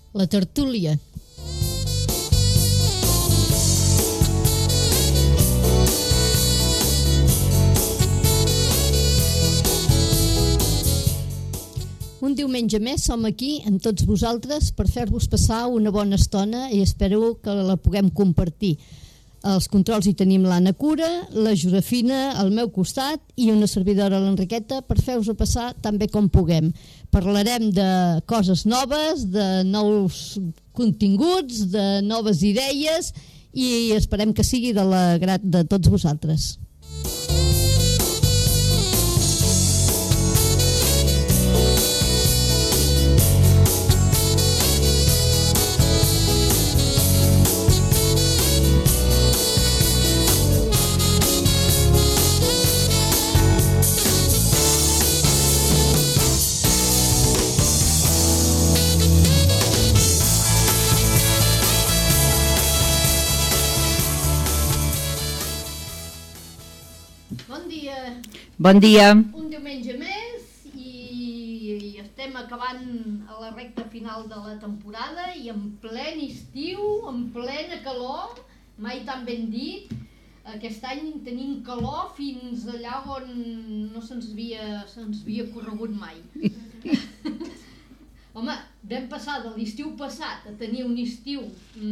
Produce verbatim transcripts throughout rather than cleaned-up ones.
La tertúlia. Un diumenge més som aquí amb tots vosaltres per fer-vos passar una bona estona i espero que la puguem compartir. Els controls hi tenim l'Anna Cura, la Josefina al meu costat i una servidora, l'Enriqueta, per fer-vos passar tan bé com puguem. Parlarem de coses noves, de nous continguts, de noves idees i esperem que sigui de l'agrat de tots vosaltres. Bon dia. Un diumenge més i estem acabant a la recta final de la temporada i en plen estiu, en plena calor, mai tan ben dit. Aquest any tenim calor fins allà on no se'ns havia, se'ns havia corregut mai. Home, vam passar de l'estiu passat a tenir un estiu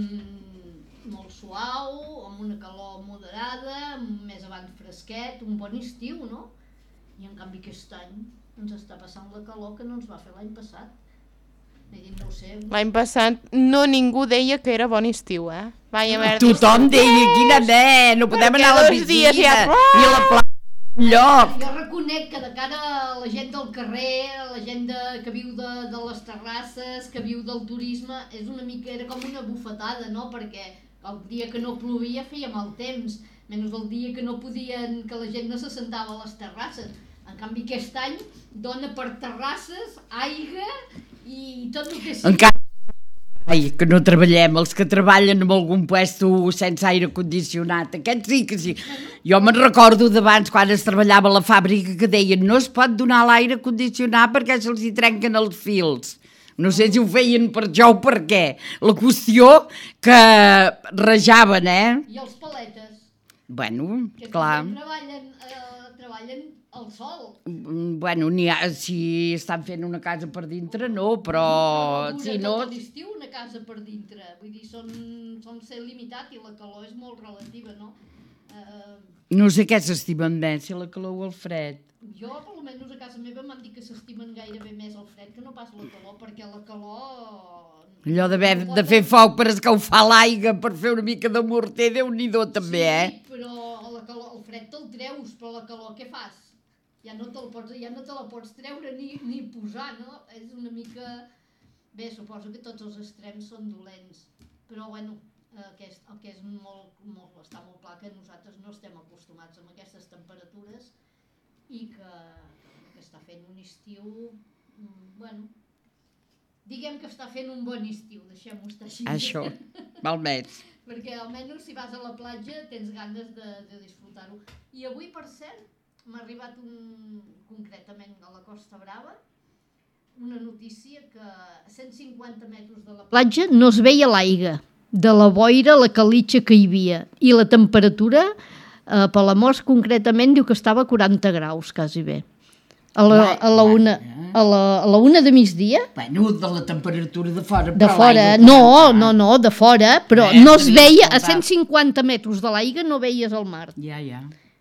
mmm, molt suau, amb una calor moderada, més avant fresquet, un bon estiu, no? I en canvi aquest any ens està passant la calor que no ens va fer l'any passat. No ho sé. L'any passat no ningú deia que era bon estiu, eh? Vaja, merda. Tothom deia, quina bé, no podem Perquè anar a la dos piscina, dies ja- ni a la platja, lloc. Jo reconec que de cara a la gent del carrer, a la gent de, que viu de, de les terrasses, que viu del turisme, és una mica, era com una bufetada, no? Perquè el dia que no plovia feia mal temps, menys el dia que no podien, que la gent no se sentava a les terrasses. En canvi aquest any dona per terrasses, aigua i tot el que sigui. Encara ai, que no treballem, els que treballen en algun puesto sense aire condicionat, aquests sí que sí. Jo me'n recordo d'abans quan es treballava a la fàbrica que deien no es pot donar l'aire condicionat perquè se'ls hi trenquen els fils. No sé si ho feien per jo o per què. La qüestió que rajaven, eh? I els paletes, Bueno, que clar. també treballen, eh, treballen al sol. Mm, Bueno, n'hi ha, si estan fent una casa per dintre, no, però Dura si no... tot l'estiu una casa per dintre, vull dir, són, són ser limitat i la calor és molt relativa, no? Eh, No sé què s'estimen més, si la calor o el fred. jo, per almenys a casa meva m'han dit que s'estimen gairebé més el fred que no pas la calor, perquè la calor... Allò d'haver de fer foc per escalfar l'aigua, per fer una mica de morter, Déu-n'hi-do també, eh? Sí, però la calor, el fred te'l treus, però la calor què fas? Ja no, te'l pots, ja no te la pots treure ni, ni posar, no? És una mica... Bé, suposo que tots els extrems són dolents, però bueno, aquest, el que és molt, molt, està molt clar que nosaltres no estem acostumats a aquestes temperatures i que, que està fent un estiu, bueno, diguem que està fent un bon estiu, deixem-ho estar així. Això, val més. Perquè almenys si vas a la platja tens ganes de, de disfrutar-ho. I avui, per cert, m'ha arribat un, concretament a la Costa Brava, una notícia que a cent cinquanta metres de la platja no es veia l'aigua, de la boira, la calitxa que hi havia. I la temperatura, a Palamós concretament, diu que estava a quaranta graus, quasi bé. A la, a la, una, a la, a la una de migdia, Bueno, de la temperatura de fora. de però fora, l'aigua no, quaranta. no, no, de fora, però Eh, no es devia veia, a escoltar. cent cinquanta metres de l'aigua no veies el mar. Ja, ja.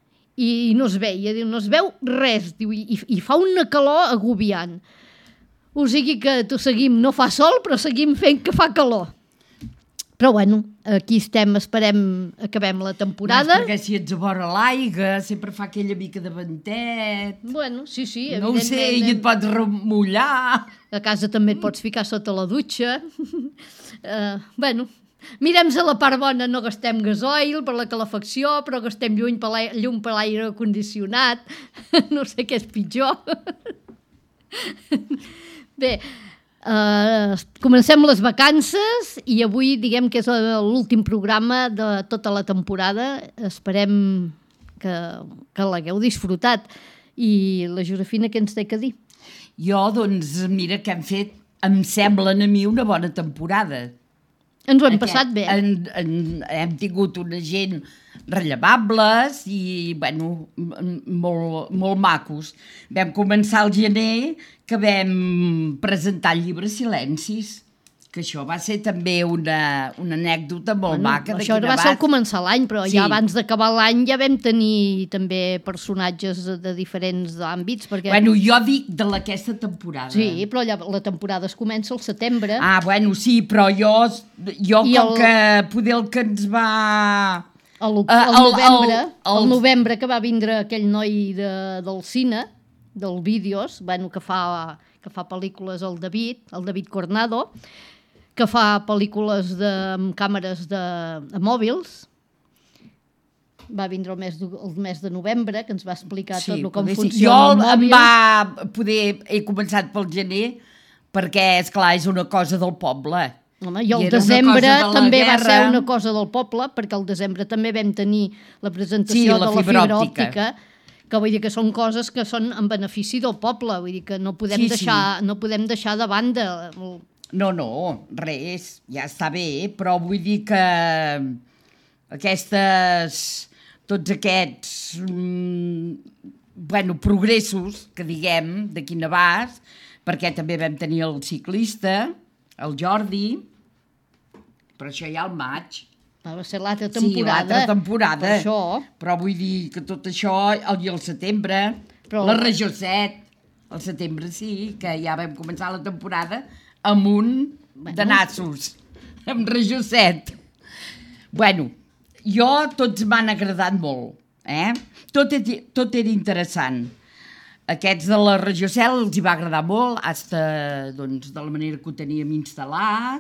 I no es veia, diu, no es veu res, diu, i, i fa una calor agobiant. O sigui que tu seguim, no fa sol, però seguim fent que fa calor. Però bueno, aquí estem, esperem, acabem la temporada. No, perquè si ets a vora l'aigua, sempre fa aquella mica de ventet. Bueno, sí, sí, No ho sé, i et pots remullar. A casa també et pots ficar sota la dutxa. uh, bueno, mirem a la part bona, no gastem gasoil per la calefacció, però gastem llum per l'aire, llum per l'aire condicionat. No sé què és pitjor. Bé, uh, comencem les vacances i avui diguem que és l'últim programa de tota la temporada. Esperem que, que l'hagueu disfrutat. I la Josefina, què ens té que dir? Jo, doncs, mira què hem fet em semblen a mi una bona temporada. Ens ho hem Aquest, passat bé. En, en, hem tingut una gent rellevables i, bueno, m- molt, molt macos. Vam començar al gener que vam presentar el llibre Silencis, que això va ser també una, una anècdota molt Bueno, maca. això d'aquí va ser al Navàs. començar l'any, però Sí. ja abans d'acabar l'any ja vam tenir també personatges de, de diferents àmbits, perquè... Bueno, jo dic de aquesta temporada. Sí, però ja, la temporada es comença al setembre. Ah, bueno, sí, però jo, jo I com el- que poder el que ens va... Al, Eh, al el- novembre, el- al el- novembre que va vindre aquell noi de, del cine, del vídeos, bueno, que fa, que fa pel·lícules, el David, el David Cornado, que fa pel·lícules de, amb càmeres de, de mòbils. Va vindre el mes, de, el mes de novembre, que ens va explicar tot el com poder sí. funciona Jo el em mòbil. va poder... He començat pel gener perquè, és clar, és una cosa del poble. Home, I I el era una desembre cosa de la també va guerra. ser una cosa del poble, perquè al desembre també vam tenir la presentació Sí, la de la fibra fibra òptica. òptica, que vull dir que són coses que són en benefici del poble, vull dir que no podem, Sí, sí. deixar, no podem deixar de banda. el- No, no, res, ja està bé, però vull dir que aquestes, tots aquests, mm, bueno, progressos, que diguem, d'aquí a Navàs, perquè també vam tenir el ciclista, el Jordi, però això ja al maig. Va ser l'altra Sí, temporada. l'altra temporada. Per això. Però vull dir que tot això, el, i el setembre, Però- la Regió set, el setembre sí, que ja vam començar la temporada amb un Bueno. de nassos, amb Regió set. Bueno, jo tots m'han agradat molt, eh? Tot, e- tot era interessant. Aquests de la Regió set els hi va agradar molt, hasta, doncs, de la manera que ho teníem instal·lat,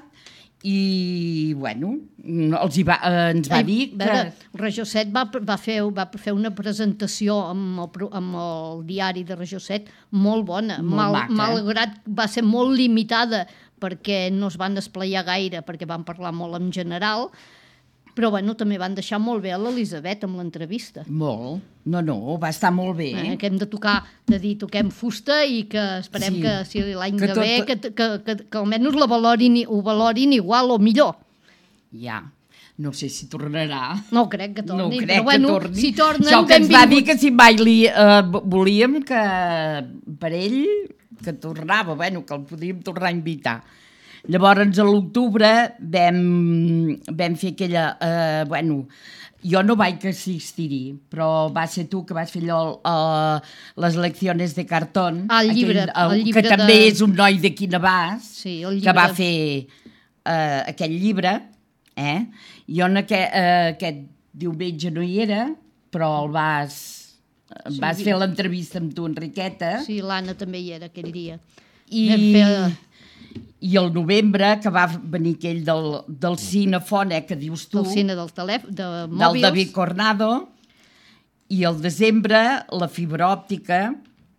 i, bueno, els hi va, eh, ens va Ai, dir a veure, que... Regió set va, va, fer, va fer una presentació amb el, pro- amb el diari de Regió set molt bona, Molt Mal, maca. malgrat va ser molt limitada perquè no es van desplegar gaire, perquè van parlar molt en general, però bueno, també van deixar molt bé a l'Elisabet amb l'entrevista. Molt. No, no, va estar molt bé. Eh, que hem de tocar, de dir, toquem fusta i que esperem Sí. que si l'any Que que tot- ve que, que, que, que almenys la valorin, ho valorin igual o millor. Ja. No sé si tornarà. No crec que torni, No crec però bueno, que torni. si tornen, Això que ens va dir benvinguts. que si mai li eh, volíem que per ell que tornava, bueno, que el podíem tornar a invitar. Llavors, a l'octubre vam, vam fer aquella... Eh, bueno, jo no vaig assistir-hi, però va ser tu que vas fer allò, uh, les leccions de cartón. Ah, el llibre, aquell, el llibre que també de- és un noi d'aquí Navàs, Sí, el que va llibre. fer uh, aquell llibre. Eh? Jo en aquest, uh, aquest diumenge no hi era, però el vas, Sí, vas sí. fer l'entrevista amb tu, Enriqueta, Sí, l'Anna també hi era aquell dia. i, Vam fer- i el novembre, que va venir aquell del, del cinefon, eh, que dius tu, Del cine del telèfon, de del mòbils. David Cornado, i el desembre la fibra òptica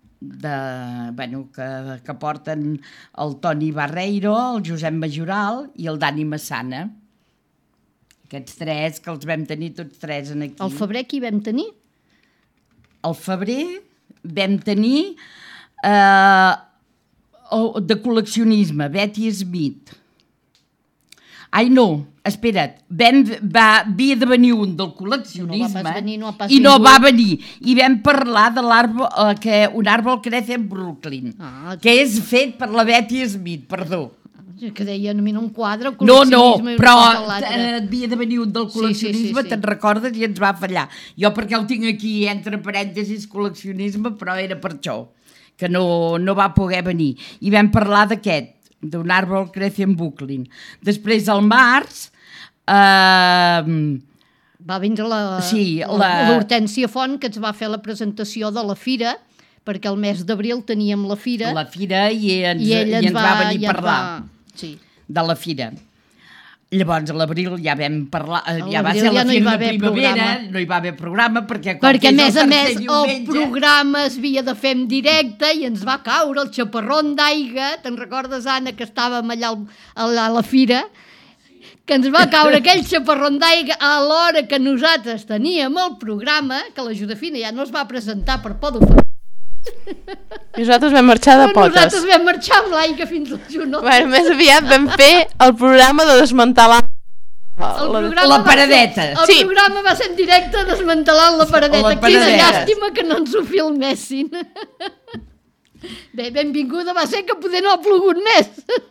de, bueno, que, que porten el Toni Barreiro, el Josep Majoral i el Dani Massana. Aquests tres, que els vam tenir tots tres en aquí. Al febrer qui vam tenir? Al febrer vam tenir eh, el- de col·leccionisme, Betty Smith. Ai, no, espera't, vam, va, havia de venir un del col·leccionisme No va pas venir, no ha pas i no vingut. va venir. I vam parlar de l'arbre, eh, que un arbre crece en Brooklyn, Ah. que és fet per la Betty Smith, perdó. Que deien, a mi no em quadra el No, no, col·leccionisme i però una cosa a l'altra. eh, havia de venir un del Sí, sí, col·leccionisme, sí, sí. te'n recordes, i ens va fallar. Jo perquè el tinc aquí entre parèntesis col·leccionisme, però era per això, que no, no va poder venir. I vam parlar d'aquest, d'un arbre crece en Brooklyn. Després, al març, eh, Va vindre la, Sí, la- la- l'Hortènsia Font, que ens va fer la presentació de la fira, perquè el mes d'abril teníem la fira, la fira i ens, i ell i ens, ens va, venir i a ens parlar Va... Sí. de la fira. Llavors, a l'abril ja vam parlar, eh, A ja va l'abril ser la ja no hi fira va de haver primavera, programa. no hi va haver programa, perquè com Perquè, que a és més a el més, tercer el diumenge, programa es havia de fer en directe i ens va caure el xaparrón d'aigua. Te'n recordes, Anna, que estàvem allà al- a la, a la fira? Que ens va caure aquell xaparrón d'aigua a l'hora que nosaltres teníem el programa, que la Josefina ja no es va presentar per por d'ofendre. I nosaltres vam marxar de Però potes. nosaltres vam marxar amb l'Aica fins al juny. Bueno, més aviat vam fer el programa de desmantelar El la, programa la va paradeta. Ser, el Sí. programa va ser en directe desmantelant la paradeta. La Quina paradeta. llàstima que no ens ho filmessin. Bé, benvinguda va ser que poder no ha plogut més.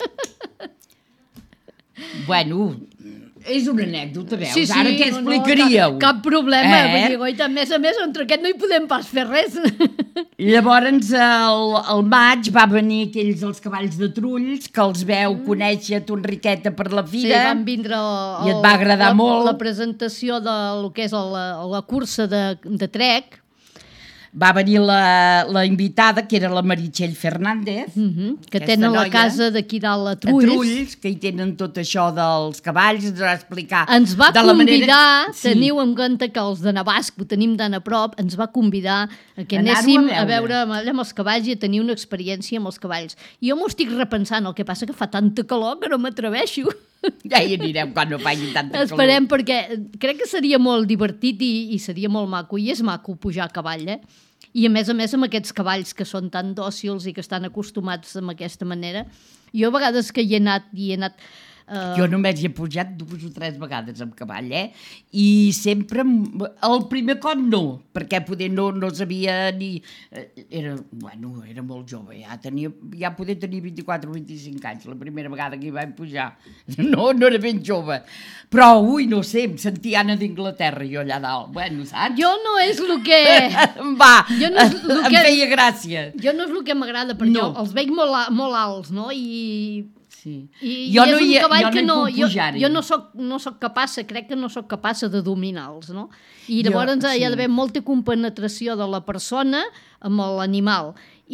Bueno, és una anècdota, veus? Sí, sí, Ara què no, no, explicaríeu? cap, cap problema. Eh? Vull dir, goita, a més a més, entre aquest no hi podem pas fer res. Llavors, el, el maig va venir aquells els cavalls de Trulls, que els veu conèixer tu, Enriqueta, per la Sí, fira. van vindre el, I et va agradar la, molt. la presentació de lo que és la, la cursa de, de trec. Va venir la, la invitada, que era la Meritxell Fernández, Uh -huh, que Aquesta tenen la noia, casa d'aquí dalt a a Trulls. Trulls, que hi tenen tot això dels cavalls, ens va explicar Ens va de la convidar, manera... Sí. teniu en compte que els de Navasc, ho tenim tan a prop, ens va convidar a que Anar-ho anéssim a a veure. veure amb, amb els cavalls i a tenir una experiència amb els cavalls. I jo m'ho estic repensant, el que passa que fa tanta calor que no m'atreveixo. Ja hi anirem quan no faci tanta calor. Esperem, perquè crec que seria molt divertit i, i seria molt maco, i és maco pujar a cavall, eh? I a més a més amb aquests cavalls que són tan dòcils i que estan acostumats amb aquesta manera. Jo a vegades que hi he anat i he anat... Uh... Jo només hi he pujat dues o tres vegades amb cavall, eh? I sempre... El primer cop no, perquè poder no, no sabia ni... Era, bueno, era molt jove, ja tenia... Ja poder tenir vint-i-quatre o vint-i-cinc anys, la primera vegada que hi vaig pujar. No, no era ben jove. Però, ui, no sé, em sentia Anna d'Inglaterra, jo allà dalt. Bueno, saps? Jo no és el que... Va, Jo no és lo em que- feia gràcia. Jo no és el que m'agrada, perquè No. no. els veig molt, a- molt alts, no? I, Sí. i, Jo i és no un hi- cavall jo no que hi no... puc Jo, pujar-hi. jo no soc, no soc capaç, crec que no soc capaç de dominar-los, no? I Jo, llavors sí. hi ha d'haver molta compenetració de la persona amb l'animal.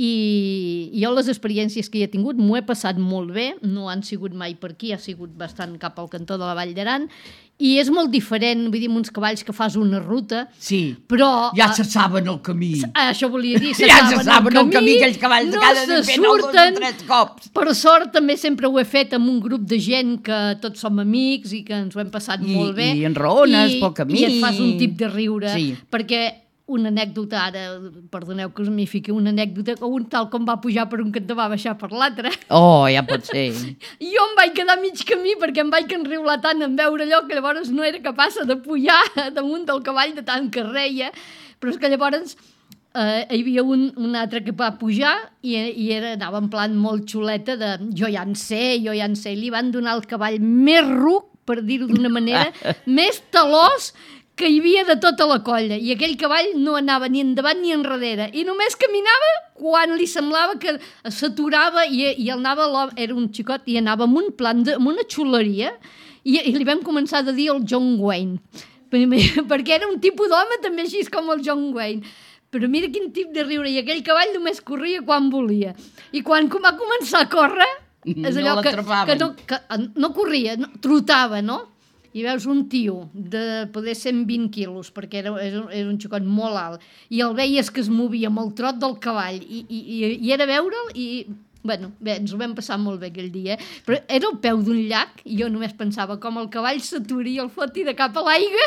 I, i jo les experiències que hi he tingut m'ho he passat molt bé, no han sigut mai per aquí, ha sigut bastant cap al cantó de la Vall d'Aran, i és molt diferent, vull dir, amb uns cavalls que fas una ruta, Sí, però... ja eh, se saben el camí. Això volia dir, se Ja saben, se saben el camí, aquells cavalls de no cada se de fent el dos o surten. tres cops. Per sort, també sempre ho he fet amb un grup de gent que tots som amics i que ens ho hem passat I- molt bé. i enraones pel camí. I et fas un tip de riure, Sí. perquè una anècdota, ara, perdoneu que us m'hi fiqui, una anècdota que un tal com va pujar per un cantó va baixar per l'altre. Oh, ja pot ser. I jo em vaig quedar a mig camí perquè em vaig enriular tant en veure allò que llavors no era capaç de pujar damunt del cavall de tant que reia, però és que llavors eh, hi havia un, un altre que va pujar i, i era, anava en plan molt xuleta de jo ja en sé, jo ja en sé, i li van donar el cavall més ruc, per dir-ho d'una manera, més talós que hi havia de tota la colla, i aquell cavall no anava ni endavant ni enrere, i només caminava quan li semblava que s'aturava i, i el anava, l'home- era un xicot i anava amb un plan, de, amb una xuleria, i, i li vam començar a dir el John Wayne, perquè era un tipus d'home també així com el John Wayne. Però mira quin tip de riure, i aquell cavall només corria quan volia. I quan va començar a córrer, és allò No que, l'atrapaven. que, no, que no corria, no, trotava, no? I veus un tio de poder cent vint quilos, perquè era, era, un, era un xicot molt alt, i el veies que es movia amb el trot del cavall, i, i, i, i era veure'l, i bueno, bé, ens ho vam passar molt bé aquell dia, eh? Però era al peu d'un llac, i jo només pensava com el cavall s'aturi i el foti de cap a l'aigua.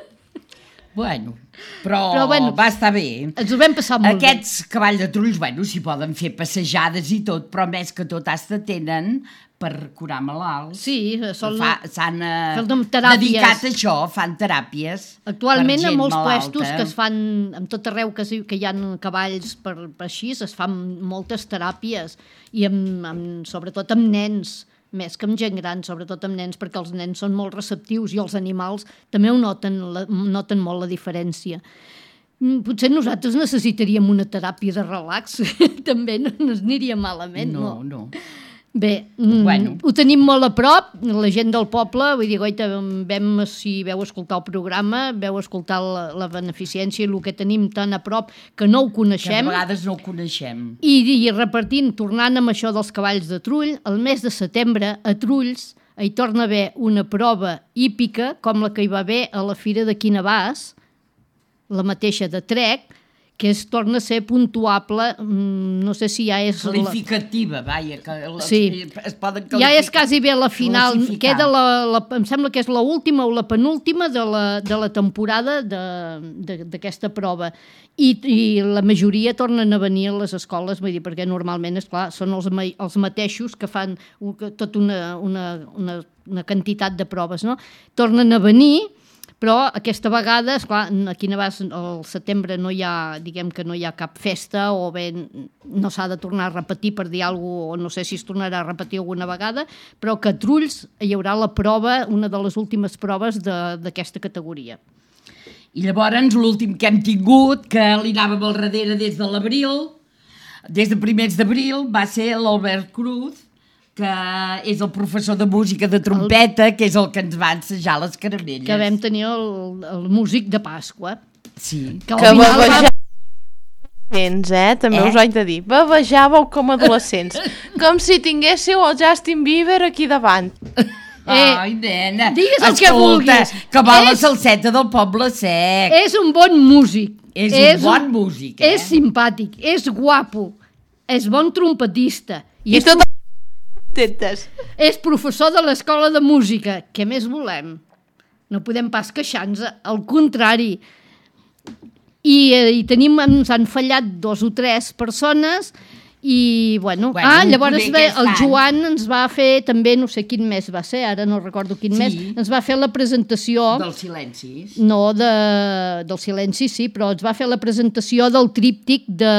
Bueno, però, Però, bueno, va estar bé. Ens ho vam passar molt Aquests cavalls de Trulls, bueno, s'hi poden fer passejades i tot, però més que tot hasta tenen per curar malalts. bé. Sí, són... Fa- S'han eh, Fan teràpies. dedicat a això, fan teràpies. Actualment, per a gent molts malalta. puestos que es fan, en tot arreu que, es- que hi ha cavalls per, per així, es fan moltes teràpies, i amb, amb, sobretot amb nens, més que amb gent gran, sobretot amb nens, perquè els nens són molt receptius i els animals també ho noten, la, noten molt la diferència. Mm, Potser nosaltres necessitaríem una teràpia de relax, també no, no ens aniria malament, no? No, no. Bé, mm, Bueno. ho tenim molt a prop, la gent del poble, vull dir, goita, vam, si veu escoltar el programa, veu escoltar la, la beneficència i el que tenim tan a prop que no ho Que a coneixem. vegades no ho coneixem. I, I repartint, tornant amb això dels cavalls de Trull, el mes de setembre a Trulls hi torna a haver una prova hípica, com la que hi va haver a la Fira de Quinavàs, la mateixa de Trec, que es torna a ser puntuable, no sé si ja és... Qualificativa, la... vaja, que les, sí. es poden qualificar. Ja és quasi bé la final, queda la, la, em sembla que és l'última o la penúltima de la, de la temporada d'aquesta prova. I, I la majoria tornen a venir a les escoles, vull dir, perquè normalment, esclar, són els, els mateixos que fan tota una, una, una, una quantitat de proves, no? Tornen a venir, però aquesta vegada, esclar, aquí a Navàs al setembre no hi ha, diguem que no hi ha cap festa o bé no s'ha de tornar a repetir per dir alguna cosa, o no sé si es tornarà a repetir alguna vegada, però que a Trulls hi haurà la prova, una de les últimes proves d'aquesta categoria. I llavors l'últim que hem tingut, que li anàvem al darrere des de l'abril, des de primers d'abril, va ser l'Albert Cruz, que és el professor de música de trompeta, que és el que ens va ensejar les caramelles. Que vam tenir el, el músic de Pasqua. Sí. Que, que bavejàveu adolescents, eh? També eh? us ho haig de dir. Bavejàveu com adolescents. Com si tinguéssiu el Justin Bieber aquí davant. Eh, Ai, nena, digues el escolta, que vulguis. Que va la salseta del Poble Sec. És un bon músic. És, és un bon un, músic, eh? És simpàtic, és guapo, és bon trompetista. I, I tot tetes. És professor de l'escola de música. Què més volem? No podem pas queixar-nos, al contrari. I, i tenim, ens han fallat dos o tres persones i, bueno... bueno ah, llavors ve, el Joan ens va fer també, no sé quin mes va ser, ara no recordo quin sí. mes, ens va fer la presentació... Dels silencis. No, de, del silenci, sí, però ens va fer la presentació del tríptic de,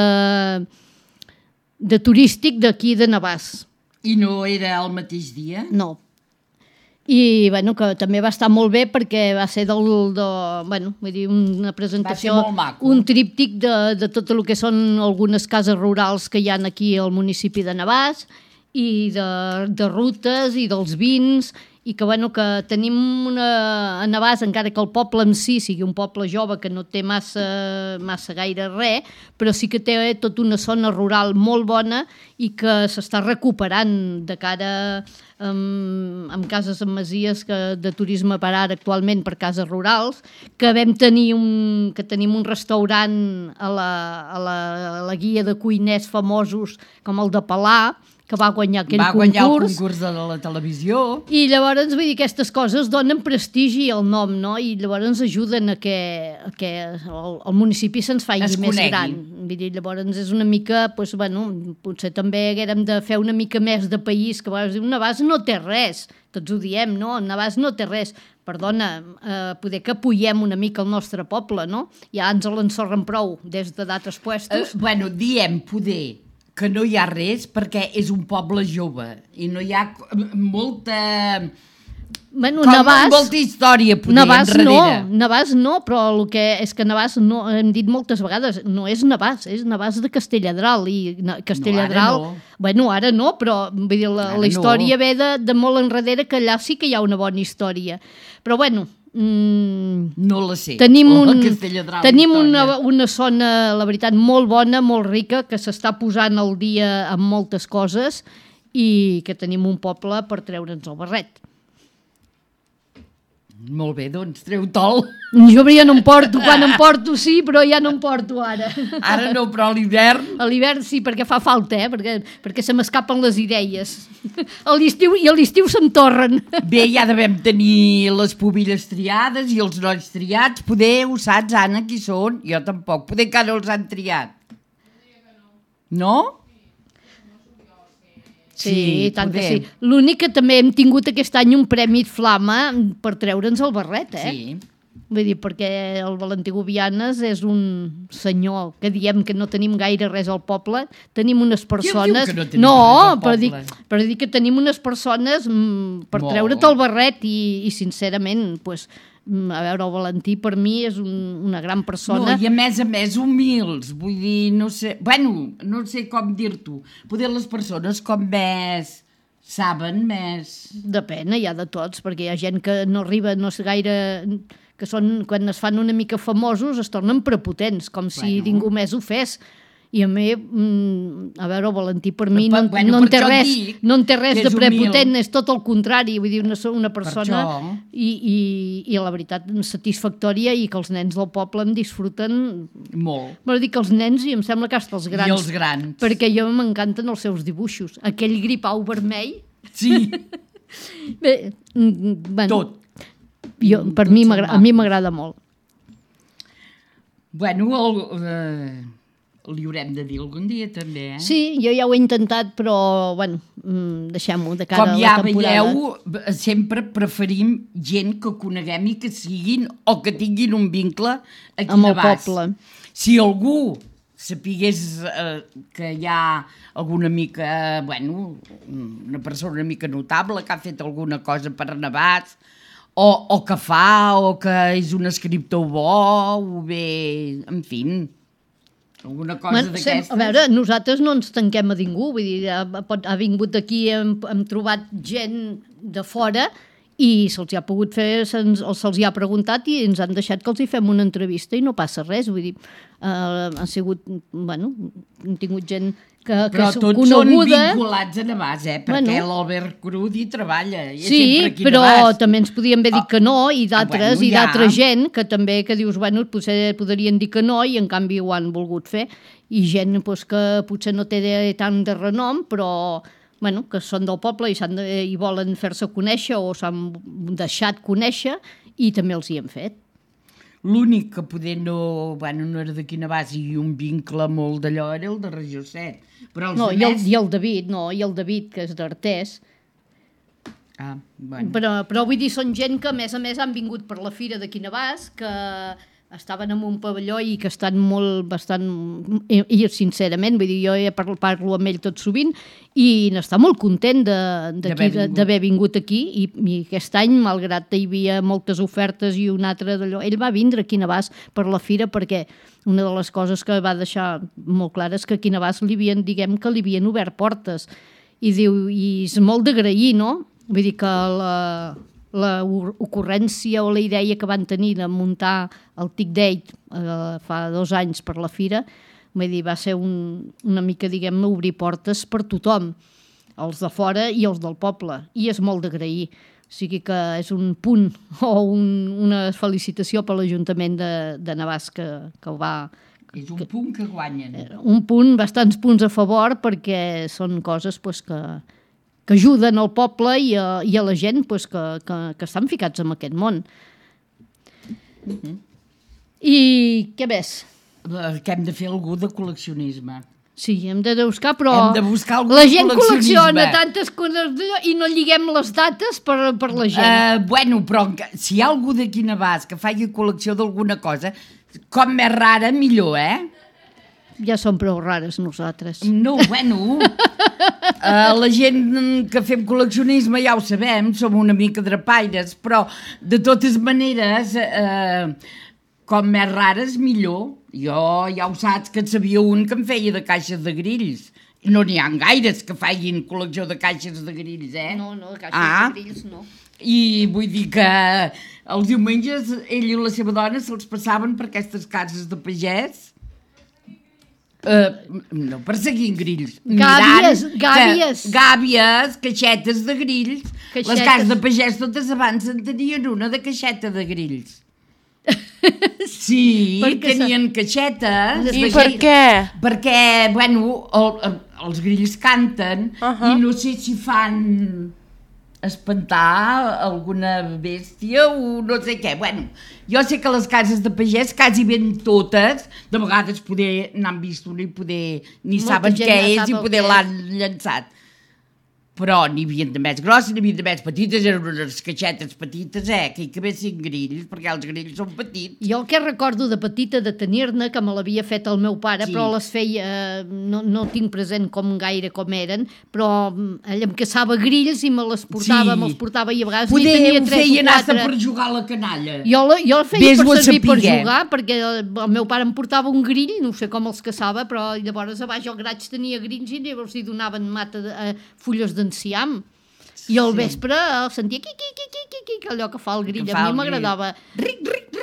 de turístic d'aquí de Navàs. I no era el mateix dia? No. I, bueno, que també va estar molt bé perquè va ser del, de, bueno, vull dir, una presentació, un tríptic de, de tot el que són algunes cases rurals que hi ha aquí al municipi de Navàs i de, de rutes i dels vins i que, bueno, que tenim una, a Navàs, encara que el poble en si sigui un poble jove que no té massa, massa gaire res, però sí que té tota una zona rural molt bona i que s'està recuperant de cara amb, amb cases en masies que, de turisme per ara actualment per cases rurals, que vam tenir un, que tenim un restaurant a la, a la, a la guia de cuiners famosos com el de Palà, que va guanyar aquell va guanyar concurs. el concurs de la televisió. I llavors, vull dir, aquestes coses donen prestigi al nom, no? I llavors ens ajuden a que, a que el, el municipi se'ns faci es més conegui. gran. Vull dir, llavors és una mica, doncs, bueno, potser també haguérem de fer una mica més de país, que vas dir, Navàs no té res, tots ho diem, no? Navàs no té res. Perdona, eh, poder que apoyem una mica el nostre poble, no? Ja ens l'ensorren prou des de d'altres puestos. Eh, bueno, diem poder que no hi ha res perquè és un poble jove i no hi ha molta... Bueno, Navàs, molta història poder Navàs enrere. No, Navàs no, però el que és que Navàs, no, hem dit moltes vegades, no és Navàs, és Navàs de Castelladral. I Castelladral, no, ara no. Bueno, ara no, però vull dir, la, la història no. ve de, de molt enrere, que allà sí que hi ha una bona història. Però bueno... Mm, no la sé. Tenim, un, tenim una, una zona, la veritat, molt bona, molt rica, que s'està posant al dia amb moltes coses i que tenim un poble per treure'ns el barret. Molt bé, doncs treu tol. Jo ja no em porto, quan em porto sí, però ja no em porto ara. Ara no, però a l'hivern... A l'hivern sí, perquè fa falta, eh? perquè, perquè se m'escapen les idees. A l'estiu, I a l'estiu se'm torren. Bé, ja devem tenir les pubilles triades i els nois triats. Poder, ho saps, Anna, qui són? Jo tampoc. Poder que ara els han triat. No? Sí, sí, tant poder. Que sí. L'únic que també hem tingut aquest any un premi Flama per treure'ns el barret, eh? Sí. Vull dir, perquè el Valentí Gobianes és un senyor que diem que no tenim gaire res al poble. Tenim unes persones... Qui diu que no tenim no, res al per poble? dir, per dir que tenim unes persones mm, per Molt. treure't el barret i, i sincerament, pues, a veure, el Valentí per mi és un, una gran persona. No, i a més a més humils, vull dir, no sé, bueno, no sé com dir-t'ho, poder les persones com més saben, més... Depèn, hi ha de tots, perquè hi ha gent que no arriba, no és gaire... que són, quan es fan una mica famosos, es tornen prepotents, com si bueno. ningú més ho fes. I a mi, mm, a veure, Valentí per mi Per- no, bueno, no, en per té això res, dic no en té res que de és prepotent, humil. és tot el contrari, vull dir, una, una persona això. i, i, i la veritat satisfactòria i que els nens del poble en disfruten. Molt. Vol dir que els nens i em sembla que hasta els grans. I els grans. Perquè jo m'encanten els seus dibuixos. Aquell gripau vermell. Sí, Bé, mm, bueno, tot. Jo, per Tot mi se'n m'agrada, va. a mi m'agrada molt. Bueno, el, eh, li haurem de dir algun dia, també, eh? Sí, jo ja ho he intentat, però, bueno, mm, deixem-ho de cara Com a ja la temporada. veieu, sempre preferim gent que coneguem i que siguin o que tinguin un vincle aquí Amb a el Navàs. poble. Si algú sapigués eh, que hi ha alguna mica, bueno, una persona una mica notable que ha fet alguna cosa per Navàs, o, o que fa, o que és un escriptor bo, o bé, en fi, alguna cosa Bueno, sem- d'aquestes. a veure, nosaltres no ens tanquem a ningú, vull dir, ha, pot, ha vingut aquí, hem, hem trobat gent de fora i se'ls ha pogut fer, se'ls, o se'ls hi ha preguntat i ens han deixat que els hi fem una entrevista i no passa res, vull dir, eh, han sigut, bueno, hem tingut gent que, que Però és tots coneguda. són vinculats a Navàs, eh? Perquè Bueno. l'Albert Crud hi treballa. I és Sí, sempre aquí a però Navàs. també ens podien haver dit que no, i d'altres, bueno, i ja. d'altra gent que també, que dius, bueno, potser podrien dir que no i en canvi ho han volgut fer. I gent pues, que potser no té de, tant de renom, però bueno, que són del poble i, s'han de, i volen fer-se conèixer o s'han deixat conèixer i també els hi hem fet. L'únic que poder no, bueno, no era d'aquí a Navàs i un vincle molt d'allò era el de Regió set. Però els No, i el, altres... i el David, no, i el David, que és d'Artés. Ah, bueno. Però, però vull dir, són gent que a més a més han vingut per la fira d'aquí a Navàs, que estaven en un pavelló i que estan molt, bastant, i, i sincerament, vull dir, jo ja parlo, parlo amb ell tot sovint i n'està molt content de- d'aquí, D'haver de- d'haver vingut aquí i, i aquest any, malgrat que hi havia moltes ofertes i un altre d'allò, ell va vindre aquí a Navàs per la fira perquè una de les coses que va deixar molt clar és que aquí a Navàs li havien, diguem que li havien obert portes i diu, i és molt d'agrair, no? Vull dir que la, la ocurrència o la idea que van tenir de muntar el Tic Date eh, fa dos anys per la fira, vull dir, va ser un, una mica, diguem-ne, obrir portes per tothom, els de fora i els del poble, i és molt d'agrair. O sigui que és un punt o un, una felicitació per l'Ajuntament de, de Navàs que, que el va... És un punt que guanyen. Un punt, bastants punts a favor, perquè són coses pues, que, que ajuden al poble i a, i a la gent pues, que, que, que estan ficats en aquest món. Mm-hmm. I què més? Que hem de fer algú de col·leccionisme. Sí, hem de buscar, però Hem de buscar algú la de gent col·leccionisme. col·lecciona tantes coses d'allò i no lliguem les dates per, per la gent. Uh, bueno, però enca- si hi ha algú d'aquí a Navàs que faci col·lecció d'alguna cosa, com més rara, millor, eh? Ja som prou rares nosaltres. No, bueno, uh, la gent que fem col·leccionisme ja ho sabem, som una mica drapaires, però de totes maneres, uh, com més rares, millor. Jo ja ho saps que en sabia un que em feia de caixes de grills. No n'hi ha gaires que facin col·lecció de caixes de grills, eh? No, no, caixes Ah. de grills no. I vull dir que els diumenges ell i la seva dona se'ls passaven per aquestes cases de pagès. Uh, no perseguint grills. Gàbies, mirant gàbies. Que, gàbies, caixetes de grills. Caixetes. Les cases de pagès totes abans en tenien una de caixeta de grills. Sí, Perquè tenien caixetes. I Vaixell- per què? Perquè, bueno, el, el, els grills canten Ahà. i no sé si fan espantar alguna bèstia o no sé què. Bueno, jo sé que les cases de pagès quasi ben totes, de vegades poder n'han vist una i poder ni Molta saben gent què ja és sap i el poder que l'han llançat. Però n'hi havia de més grosses, n'hi havia de més petites, eren unes caixetes petites, eh, que hi cabessin grills, perquè els grills són petits. Jo el que recordo de petita de tenir-ne, que me l'havia fet el meu pare, Sí. però les feia, eh, no, no tinc present com gaire com eren, però mm, ell em caçava grills i me les portava, Sí. me'ls portava i a vegades Poder n'hi tenia ho tres feia o anar-se quatre. per jugar a la canalla. Jo, la, jo el feia Ves-ho per a servir per saber. jugar, perquè el meu pare em portava un grill, no sé com els caçava, però llavors a baix el graig tenia grills i llavors hi donaven mata de, eh, fulles d'enciam. I al vespre el sentia qui, qui, qui, qui, qui, qui, allò que fa el grill. Que fa A mi el m'agradava. Ric, ric, ric, ric.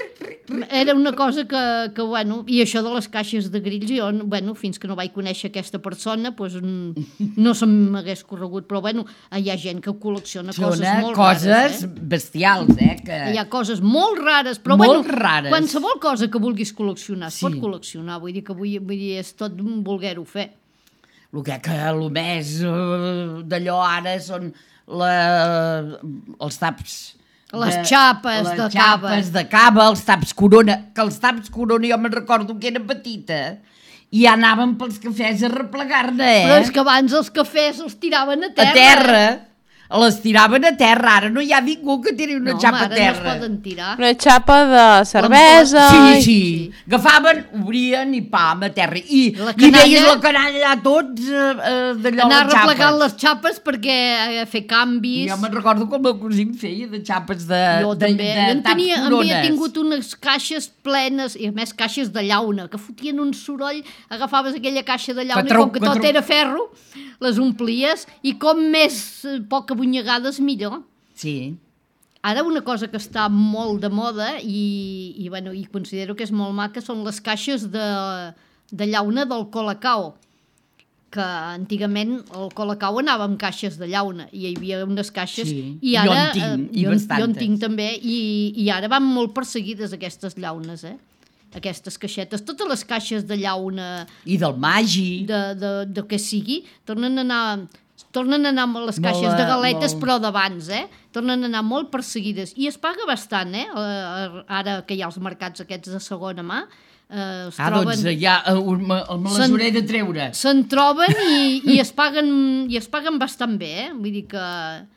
era una cosa que, que, bueno, i això de les caixes de grills, jo, bueno, fins que no vaig conèixer aquesta persona, doncs no se m'hagués corregut, però, bueno, hi ha gent que col·lecciona coses Sona molt coses rares, eh? bestials, eh? Que... Hi ha coses molt rares, però, molt bueno, rares. Qualsevol cosa que vulguis col·leccionar, es Sí. pot col·leccionar, vull dir que vull, vull dir, és tot voler-ho fer. El que, que el més uh, d'allò ara són la, els taps... Les xapes les de cava. xapes de cava, els taps corona, que els taps corona jo me'n recordo que era petita i ja anàvem pels cafès a replegar-ne, eh? Però és que abans els cafès els tiraven a terra. A terra. Les tiraven a terra, ara no hi ha ningú que tiri una no, xapa a ara terra. no es poden tirar. Una xapa de cervesa... Sí, sí, sí. Agafaven, obrien i pam, a terra. I, La i canalla- veies la canalla allà tots eh, eh, d'allò Anar les replegant xapes. les xapes perquè eh, fer canvis... Jo me'n recordo com el cosí em feia de xapes de, Jo de, també. de, Jo en taps tenia, corones. havia tingut unes caixes plenes, i a més caixes de llauna, que fotien un soroll, agafaves aquella caixa de llauna Catrau, i com que tot catrau. era ferro, les omplies, i com més eh, poc abunyegades, millor. Sí. Ara una cosa que està molt de moda i, i, bueno, i considero que és molt maca són les caixes de, de llauna del Colacao, que antigament el Colacao anava amb caixes de llauna i hi havia unes caixes Sí, i jo ara, en tinc, eh, i jo, en- jo en bastantes. tinc també i, i ara van molt perseguides aquestes llaunes, eh? Aquestes caixetes, totes les caixes de llauna I del magi. de, de, de que sigui, tornen a anar tornen a anar amb les caixes Molt, de galetes, molt. però d'abans, eh? Tornen a anar molt perseguides. I es paga bastant, eh? Eh, Ara que hi ha els mercats aquests de segona mà, eh, es Ah, troben... doncs ja eh, me, me les Se'n- hauré de treure. Se'n troben i, i, es paguen, i es paguen bastant bé, eh? Vull dir que...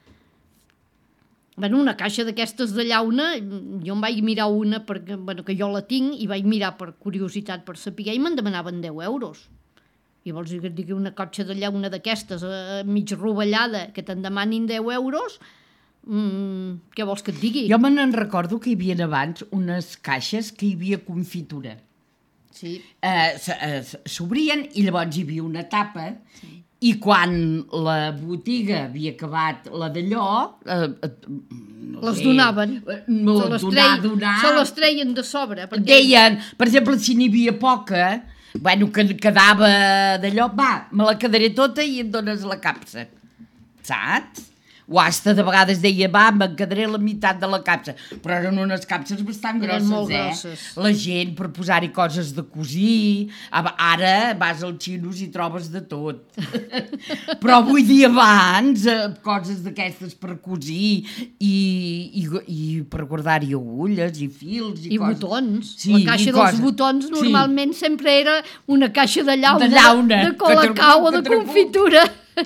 Bueno, una caixa d'aquestes de llauna, jo em vaig mirar una, perquè, bueno, que jo la tinc, i vaig mirar per curiositat, per saber, i me'n demanaven deu euros. I vols dir que et digui una cotxa de llauna d'aquestes, eh, mig rovellada, que te'n demanin deu euros, mm, què vols que et digui? Jo me n'en recordo que hi havia abans unes caixes que hi havia confitura. Sí. Eh, s- eh, s- S'obrien i llavors hi havia una tapa sí. I quan la botiga havia acabat la d'allò... Eh, eh, no Les sé, donaven. eh, No, se les, donar, trei, donar... se les treien de sobre. Et deien, per exemple, si n'hi havia poca, bueno, que quedava d'allò, va, me la quedaré tota i em dones la capsa. Saps? O hasta de vegades deia, va, me'n quedaré la meitat de la capsa. Però eren unes capses bastant Eren grosses, molt eh? grosses. La gent per posar-hi coses de cosir. Ara vas als xinos i trobes de tot. Però vull dir, abans, eh, coses d'aquestes per cosir i, i, i per guardar-hi agulles i fils i, I coses. botons. Sí, la i caixa dels coses. botons Sí. normalment sempre era una caixa de llauna, De llauna, de colacao o que de trecu- confitura.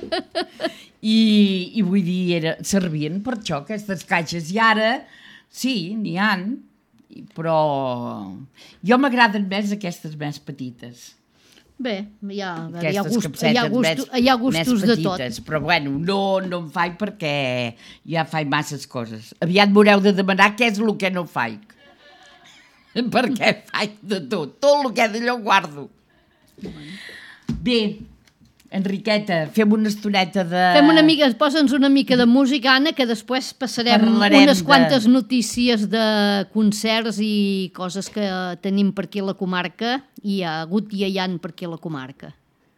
I, i vull dir, era, servien per això aquestes caixes. I ara, sí, n'hi han, i- però jo m'agraden més aquestes més petites. Bé, hi ha, hi ha, Aquestes gust, capsetes hi ha, gusto, hi ha gustos més de tot. petites. Però bueno, no, no em faig perquè ja faig masses coses. Aviat m'haureu de demanar què és el que no faig. Perquè faig de tot. Tot el que d'allò guardo. Bé, Enriqueta, fem una estoneta de... Fem una mica, posa'ns una mica de música, Anna, que després passarem Parlarem unes de- quantes notícies de concerts i coses que tenim per aquí a la comarca i hi ha hagut i hi ha per aquí a la comarca.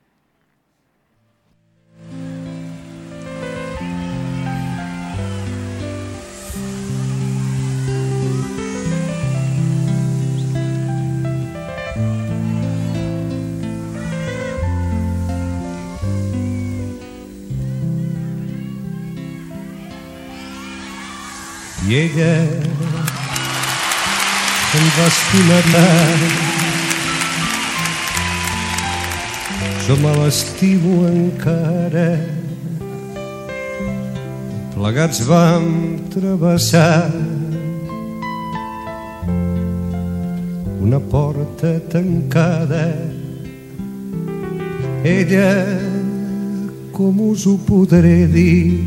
I ella se'n va estimar tant. Jo me l'estimo encara. Plegats vam travessar una porta tancada. Ella, com us ho podré dir,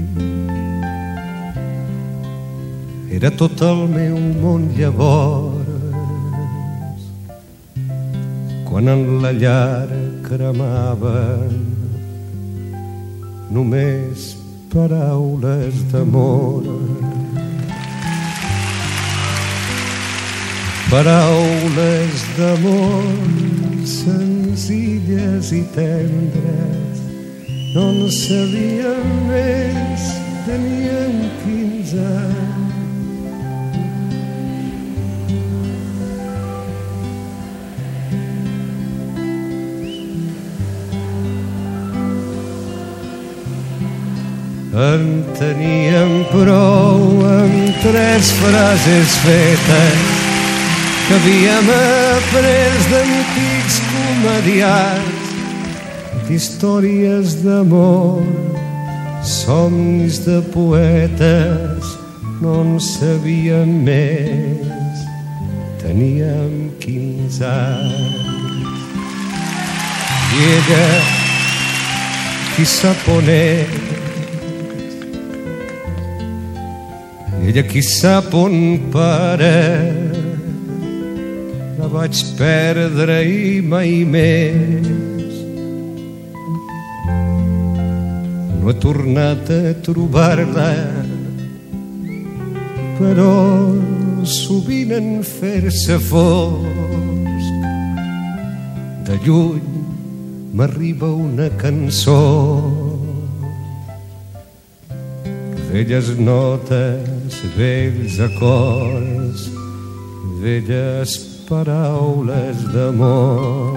era tot el meu món llavors, quan en la llar cremaven només paraules d'amor. Paraules d'amor senzilles i tendres, no en sabíem més, teníem quinze anys. En teníem prou amb tres frases fetes que havíem après d'antics comediants, d'històries d'amor, somnis de poetes, no en sabíem més, teníem quinze anys. I ella, qui sap on és, ella qui sap on para, la vaig perdre i mai més no he tornat a trobar-la, però sovint en fer-se fosc de lluny m'arriba una cançó, velles notes, vells acords, velles paraules d'amor.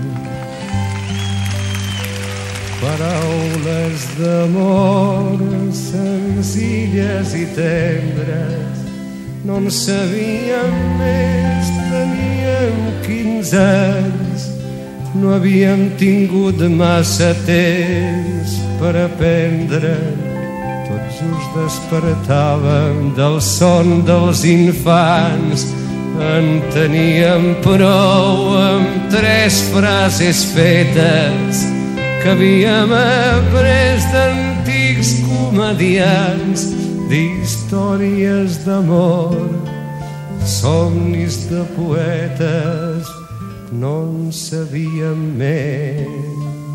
Paraules d'amor senzilles i tendres, no en sabíem més, teníem quinze anys, no havíem tingut massa temps per aprendre. Tots just despertàvem del son dels infants, en teníem prou amb tres frases fetes que havíem après d'antics comediants, d'històries d'amor, somnis de poetes, no en sabíem més.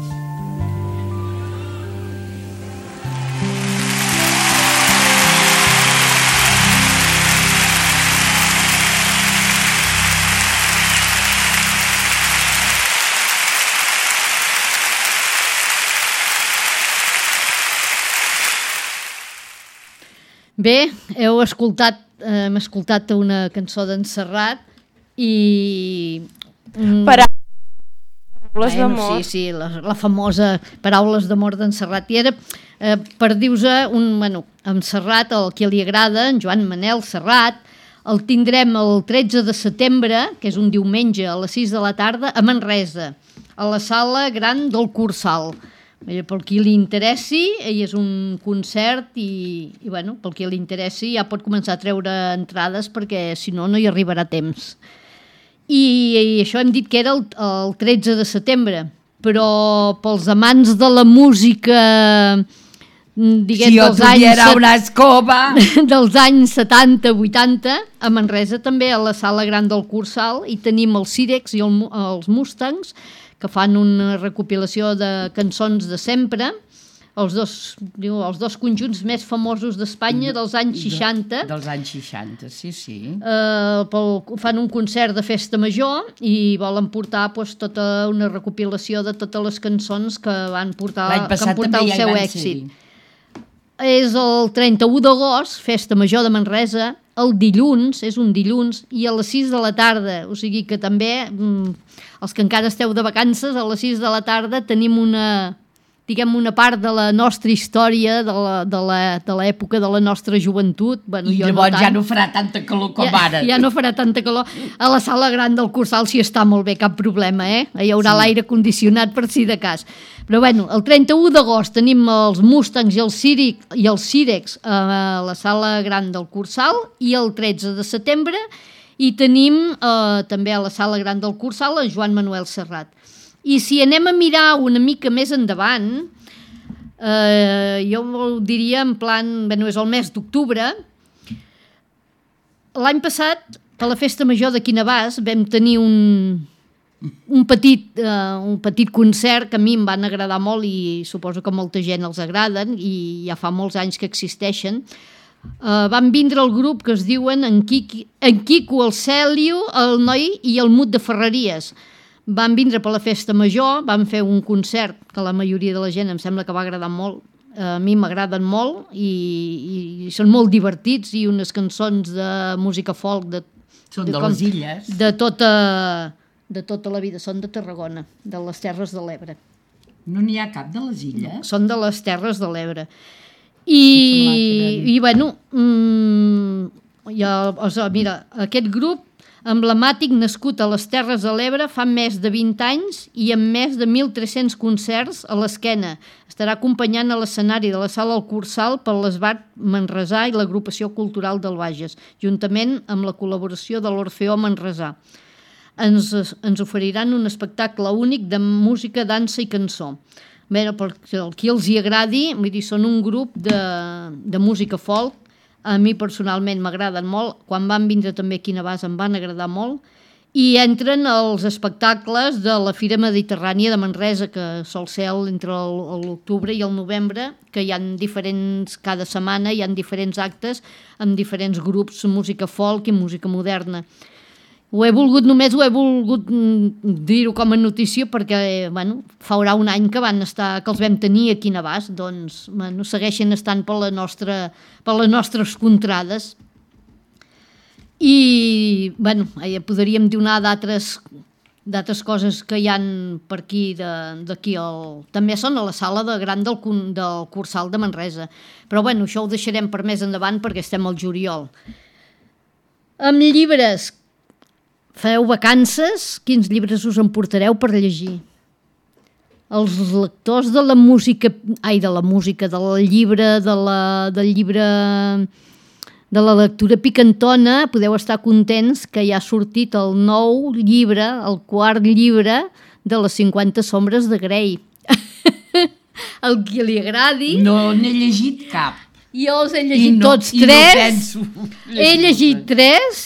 Bé, heu escoltat, hem escoltat una cançó d'en Serrat i... Paraules bueno, d'amor. Sí, sí, la, la famosa Paraules d'amor d'en Serrat. I era eh, per dir-vos un... Bueno, en Serrat, el que li agrada, en Joan Manel Serrat, el tindrem el tretze de setembre, que és un diumenge, a les sis de la tarda, a Manresa, a la sala gran del Cursal. Per qui li interessi, és un concert i, i bueno, pel qui li interessi ja pot començar a treure entrades perquè si no, no hi arribarà a temps. I, i això hem dit que era el, el tretze de setembre, però pels amants de la música, diguem, si dels anys, una escoba. dels anys setanta vuitanta, a Manresa també, a la sala gran del Cursal, i tenim els Sirex i el, els Mustangs, que fan una recopilació de cançons de sempre, els dos, diu, els dos conjunts més famosos d'Espanya dels anys seixanta. De, dels anys seixanta, sí, sí. Eh, pel, fan un concert de festa major i volen portar pues, tota una recopilació de totes les cançons que van portar, que han portat el seu èxit. És el trenta-u d'agost, festa major de Manresa, el dilluns, és un dilluns, i a les sis de la tarda, o sigui que també, els que encara esteu de vacances, a les sis de la tarda tenim una, diguem, una part de la nostra història, de l'època de la nostra joventut. Bueno, I jo llavors no ja no farà tanta calor com ja, ara. Ja no farà tanta calor. A la sala gran del Cursal sí està molt bé, cap problema, eh? Hi haurà sí. L'aire condicionat per si de cas. Però bueno, el trenta-u d'agost tenim els Mustangs i els Sirex, i els Sirex a la sala gran del Cursal, i el tretze de setembre i tenim eh, també a la sala gran del Cursal a Joan Manuel Serrat. I si anem a mirar una mica més endavant, eh, jo ho diria en plan, bueno, és el mes d'octubre. L'any passat, a la festa major de Quinabàs, vam tenir un... Un petit, uh, un petit concert que a mi em van agradar molt i suposo que molta gent els agraden i ja fa molts anys que existeixen. Uh, van vindre el grup que es diuen en, Quiqui, en Quico, el Cèlio, el Noi i el Mut de Ferreries. Van vindre per la festa major, van fer un concert que la majoria de la gent em sembla que va agradar molt. A mi m'agraden molt i, i, i són molt divertits i unes cançons de música folk de, Són de, de com, les illes. de, tota, de tota la vida, són de Tarragona, de les Terres de l'Ebre. No n'hi ha cap de les illes? Són de les Terres de l'Ebre. I, i bueno, mmm, ja, o sigui, mira, aquest grup emblemàtic nascut a les Terres de l'Ebre fa més de vint anys i amb més de mil tres-cents concerts a l'esquena. Estarà acompanyant a l'escenari de la Sala El Cursal per l'Esbart Manresà i l'Agrupació Cultural del Bages, juntament amb la col·laboració de l'Orfeó Manresà. Ens, ens oferiran un espectacle únic de música, dansa i cançó. Bé, per qui els hi agradi, vull dir, són un grup de, de música folk. A mi personalment m'agraden molt. Quan van vindre també aquí a Navàs em van agradar molt. I entren els espectacles de la Fira Mediterrània de Manresa, que sol ser entre l'octubre i el novembre, que hi ha diferents, cada setmana hi ha diferents actes amb diferents grups, música folk i música moderna. Ho he volgut, només ho he volgut dir-ho com a notícia perquè, bueno, fa un any que van estar, que els vam tenir aquí a Navàs, doncs, bueno, segueixen estant per, la nostra, per les nostres contrades. I, bueno, podríem donar d'altres d'altres coses que hi han per aquí, d'aquí, també són a la sala de gran del, del Cursal de Manresa. Però, bueno, això ho deixarem per més endavant perquè estem al juliol. Amb llibres, feu vacances? Quins llibres us emportareu per llegir? Els lectors de la música, ai, de la música, del llibre, de la, del llibre, de la lectura picantona, podeu estar contents que ja ha sortit el nou llibre, el quart llibre de les cinquanta sombres de Grey. El qui li agradi... No n'he llegit cap. Jo els he llegit no, tots tres, no he llegit tres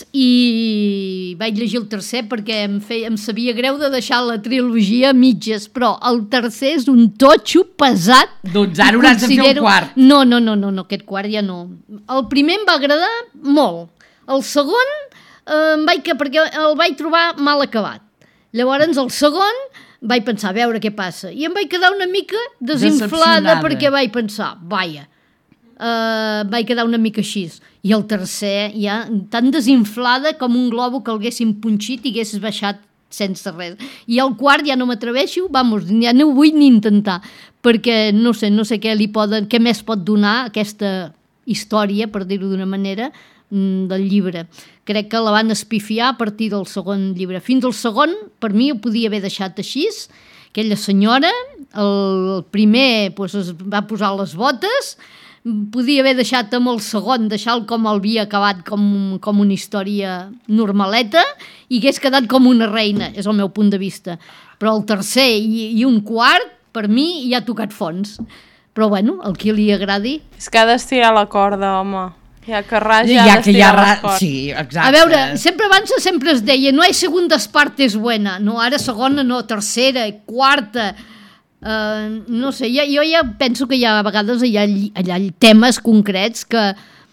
i vaig llegir el tercer perquè em, feia, em sabia greu de deixar la trilogia a mitges, però el tercer és un totxo pesat. Doncs ara hauràs considero... de fer el quart. No, no, no, no, no, aquest quart ja no. El primer em va agradar molt, el segon eh, em vaig, perquè el vaig trobar mal acabat. Llavors el segon vaig pensar, a veure què passa, i em vaig quedar una mica desinflada perquè vaig pensar, vaja, Uh, vaig quedar una mica així. I el tercer ja tan desinflada com un globo que l'haguessin punxit i hagués baixat sense res. I el quart ja no m'atreveixo, vamos, ja no ho vull ni intentar, perquè no sé, no sé què li poden, què més pot donar aquesta història, per dir-ho d'una manera, del llibre. Crec que la van espifiar a partir del segon llibre. Fins al segon, per mi, ho podia haver deixat així. Aquella senyora, el primer pues, es va posar les botes, podia haver deixat amb el segon, deixar-lo com el havia acabat, com, com una història normaleta, i hagués quedat com una reina, és el meu punt de vista. Però el tercer i, i un quart, per mi, ja ha tocat fons. Però bueno, el qui li agradi... És que ha d'estirar la corda, home. Ja que raja, ja ha d'estirar la corda. Sí, exacte. A veure, sempre abans sempre es deia no hi segundes partes buena, no, ara segona no, tercera, quarta... Uh, no sé, jo, jo ja penso que hi ha a vegades hi ha, hi ha temes concrets que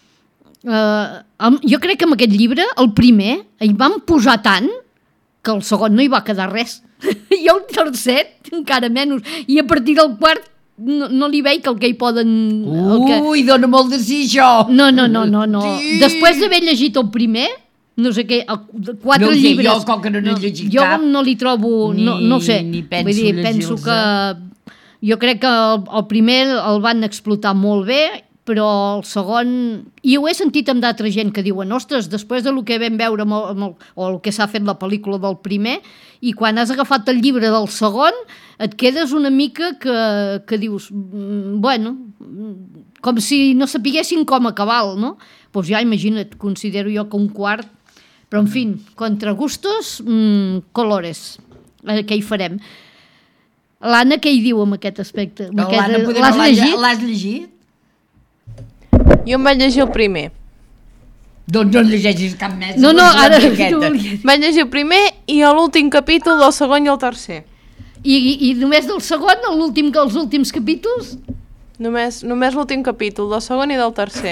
uh, jo crec que amb aquest llibre el primer hi van posar tant que el segon no hi va quedar res i el tercer encara menys i a partir del quart no, no li veig el que hi poden el que... Ui, dona molt de sí això no, no, no, no, no. Sí. Després d'haver llegit el primer no sé què, quatre no sé, llibres... Jo, com que no n'he llegit jo cap... Jo no li trobo... Ni, no, no sé. Ni penso Vull dir, penso que... Jo crec que el, el primer el van explotar molt bé, però el segon... I ho he sentit amb d'altra gent que diuen ostres, després del que vam veure amb el, amb el, o el que s'ha fet la pel·lícula del primer, i quan has agafat el llibre del segon, et quedes una mica que, que dius, bueno, com si no sapiguessin com acabar-lo, no? Doncs ja, imagina't, considero jo que un quart... Però, en fi, contra gustos, mmm, colores. Eh, què hi farem? L'Anna, què hi diu amb aquest aspecte? L'Anna, l'has llegit? L'has llegit? Jo em vaig llegir el primer. Doncs no en llegeixis cap més. No, no, ara... Vaig llegir el primer i l'últim capítol del segon i el tercer. I, i, i només del segon, l'últim, els últims capítols? Només, només l'últim capítol, del segon i del tercer.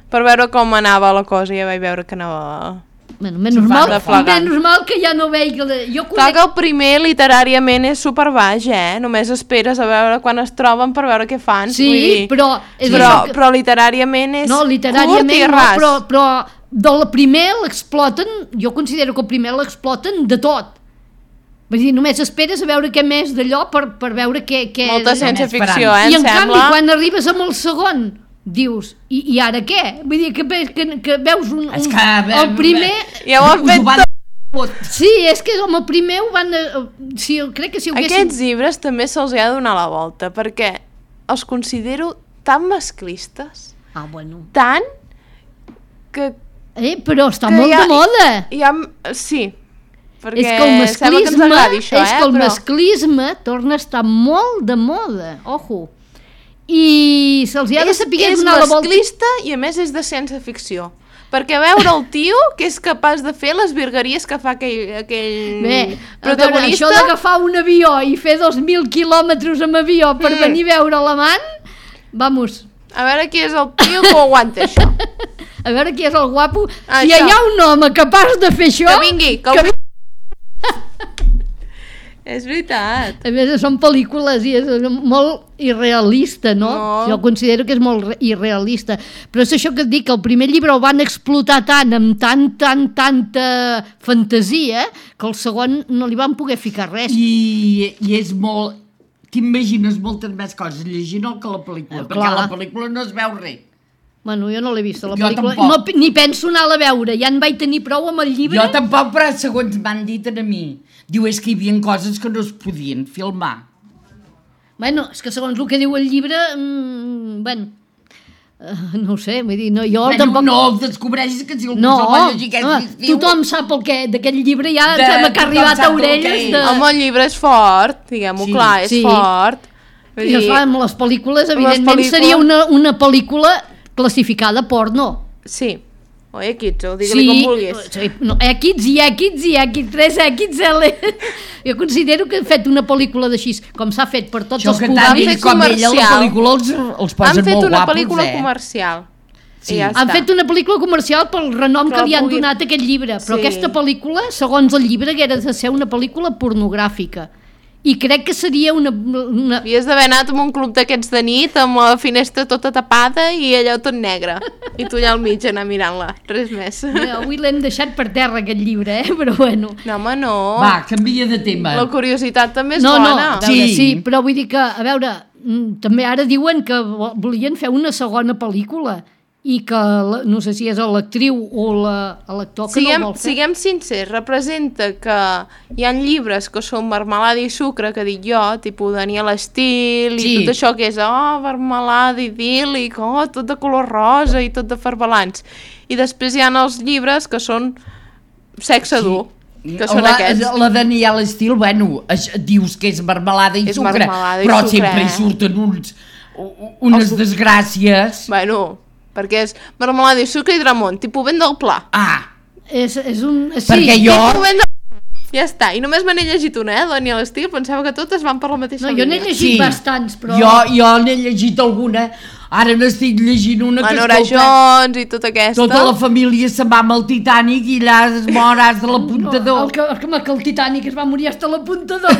per veure com anava la cosa, i ja vaig veure que anava... Bueno, menys mal, flagrant. menys mal que ja no veig... Jo conec... Clar que el primer literàriament és super baix, eh? Només esperes a veure quan es troben per veure què fan. Sí, dir... però... És però, que... però literàriament és no, literàriament curt i no, ras. però, però del primer l'exploten, jo considero que el primer l'exploten de tot. Vull dir, només esperes a veure què més d'allò per, per veure què... què Molta ciència-ficció, eh, I em en sembla. canvi, quan arribes amb el segon, dius, i, i ara què? Vull dir, que, que, que veus un... un És que, el primer... Ja ho han fet tot. Sí, és que amb el primer ho van... Sí, crec que si ho haguessin... Aquests llibres també se'ls ha de donar la volta, perquè els considero tan masclistes, Ah, bueno. tant, que... Eh, però està que molt ja, de moda. Ja, sí, perquè És que el sembla que ens masclisme, agradi això, és eh? que el però... masclisme torna a estar molt de moda, ojo. I se'ls ha de saber és donar la volta. És masclista i a més és de ciència-ficció. Perquè veure el tio que és capaç de fer les virgueries que fa aquell, aquell Bé, a veure, protagonista... això d'agafar un avió i fer dos mil quilòmetres amb avió per Mm. venir a veure l'amant, vamos, A veure qui és el tio que ho aguanta, això. a veure qui és el guapo. Ah, si això. hi ha un home capaç de fer això... Que vingui, que, que... que... És veritat. A més, són pel·lícules i és molt irrealista, no? No. Jo considero que és molt re- irrealista. Però és això que et dic, que el primer llibre el van explotar tant, amb tant, tant, tanta fantasia, que el segon no li van poder ficar res. I, i és molt... T'imagines moltes més coses llegint el que la pel·lícula, Eh, perquè clar. a la pel·lícula no es veu res. Bueno, jo no l'he vist, la Jo pel·lícula. tampoc. No, ni penso anar a la veure, ja en vaig tenir prou amb el llibre. Jo tampoc, però segons m'han dit a mi, diu, és que hi havia coses que no es podien filmar. Bueno, és que segons el que diu el llibre, mmm, bueno, uh, no ho sé, vull dir, no, jo Bueno, tampoc... no el descobreixis que si algú No, se'l va llegir aquest home, estiu... tothom sap el que d'aquest llibre ja De- sembla que ha tothom arribat sap a el orelles que és. de... Home, el llibre és fort, diguem-ho Sí. clar, és Sí. fort. Vull I dir, esclar, amb les pel·lícules, les evidentment, pel·lícules- seria una, una pel·lícula classificada porno. Sí. O equids, o digue-li com vulguis. sí, no, equids i equids i equids, tres equids, L. Jo considero que han fet una pel·lícula d'així, com s'ha fet per tots Això els que públics. tant Han ell fet com ella, la comercial. pel·lícula els, els posen Han fet molt una guapos, pel·lícula eh? comercial. Sí. I ja Han està. fet una pel·lícula comercial pel renom Però que li han pugui- donat a aquest llibre, però Sí. aquesta pel·lícula, segons el llibre, que era de ser una pel·lícula pornogràfica. I crec que seria una... una... Havies d'haver anat a un club d'aquests de nit amb la finestra tota tapada i allò tot negre. I tu allà al mig anar mirant-la. Res més. Eh, Avui l'hem deixat per terra, aquest llibre, eh? Però bueno... No, home, no. Va, canvia de tema. La curiositat també és No, no, bona. a veure, Sí. sí, però vull dir que, a veure, mm, també ara diuen que vo- volien fer una segona pel·lícula i que, la- no sé si és l'actriu o la- l'actor que Siguem, no el vol fer. siguem sincers, representa que hi ha llibres que són marmelada i sucre, que dic jo, tipus Daniel Steele, Sí. i tot això que és, oh, marmelada idíl·lic, oh, tot de color rosa i tot de farbalants. I després hi ha els llibres que són sexe dur, que són la, aquests. La Daniela Steele, bueno, es, dius que és marmelada i És sucre, marmelada i però sucre, sempre eh? hi surten uns, u- unes Els- desgràcies. Bueno, perquè és marmelada i sucre i Dramont, tipus vent del pla. Ah, És, és un... Sí, perquè jo... Tipus vent del... Ja està, i només me n'he llegit una, eh, Daniel Steele, pensava que totes van per la mateixa No, jo n'he línia. llegit Sí. bastants, però... Jo, jo n'he llegit alguna, ara n'estic llegint una que Manora escolta, Jones i tota aquesta. tota la família se'n va amb el Titanic i allà es mor has de l'apuntador. No, el que, el que, que el Titanic es va morir hasta l'apuntador.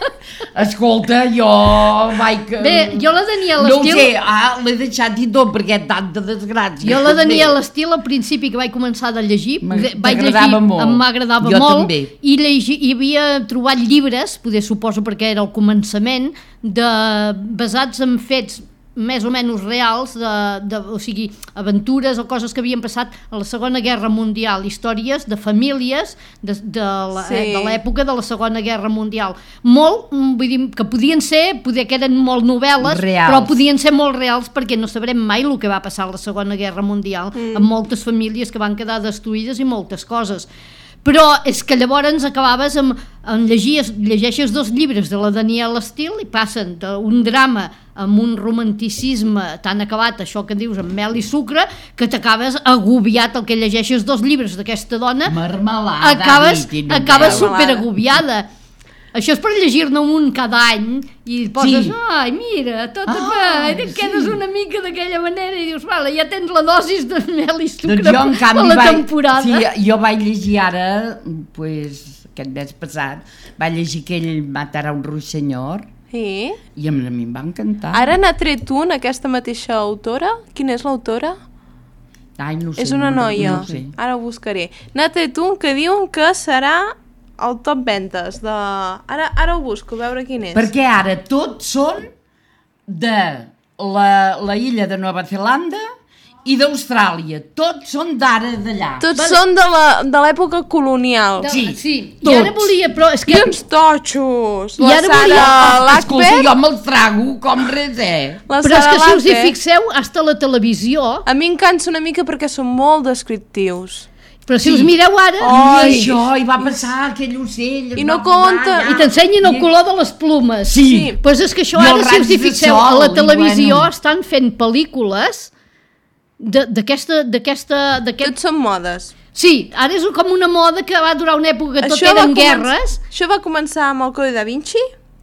Escolta, jo vaig... Que... Bé, jo la Daniela No ho Steele... sé, ah, l'he deixat i tot perquè tanta desgràcia. Jo la també. Daniela Steele al principi que vaig començar a llegir, M'ag- poder- vaig llegir, t'agradava molt. em m'agradava Jo molt, també. i llegir, hi havia trobat llibres, poder suposo perquè era el començament, de, basats en fets més o menys reals, de, de, o sigui, aventures o coses que havien passat a la Segona Guerra Mundial, històries de famílies de, de la- Sí. eh, de l'època de la Segona Guerra Mundial. Molt, mm, vull dir, que podien ser, poder que eren molt novel·les, Reals. però podien ser molt reals perquè no sabrem mai el que va passar a la Segona Guerra Mundial, mm. amb moltes famílies que van quedar destruïdes i moltes coses. Però és que llavors acabaves amb, amb llegir, llegeixes dos llibres de la Daniela Steele i passen d'un drama amb un romanticisme tan acabat, això que dius, amb mel i sucre, que t'acabes agobiat el que llegeixes dos llibres d'aquesta dona, Marmelada. acabes, nit i no acabes veu. superagobiada. Això és per llegir-ne un cada any i poses, Sí. ai, mira, tot Ah, ah, i et quedes sí. una mica d'aquella manera i dius, vale, ja tens la dosis de mel i sucre Doncs jo, en canvi, per la vaig, temporada. sí, jo vaig llegir ara, pues, aquest mes passat, vaig llegir aquell Matar a un ruixenyor Sí. i a mi em va encantar. Ara n'ha tret un, aquesta mateixa autora. Quina és l'autora? Ai, no ho sé, És una no, noia. No ho sé. Ara ho buscaré. N'ha tret un que diuen que serà el top ventes de... Ara, ara ho busco, a veure quin és. Perquè ara tots són de la, la illa de Nova Zelanda i d'Austràlia. Tots són d'ara d'allà. Tots són de la- de l'època colonial. De- sí, sí. I tots. ara volia, però és que... Quins totxos! I La ara Sara volia- Escolta, Lackberg, jo me'l trago com res, eh? la Però és Sara que si us hi Lackberg. fixeu, hasta la televisió, A mi em cansa una mica perquè són molt descriptius. però si Sí. us mireu ara, Oh, I Ai. això, i va passar aquell ocell. es I va no posar compta. allà. i t'ensenyen el I- color de les plumes. Sí. Pues és que això I ara, els si us hi raigs de fixeu, sol, a la i televisió bueno. estan fent pel·lícules de- d'aquesta... d'aquesta d'aquest- Tots són modes. Sí, ara és com una moda que va durar una època que tot va eren començar- guerres. Això va començar amb el Codi da Vinci.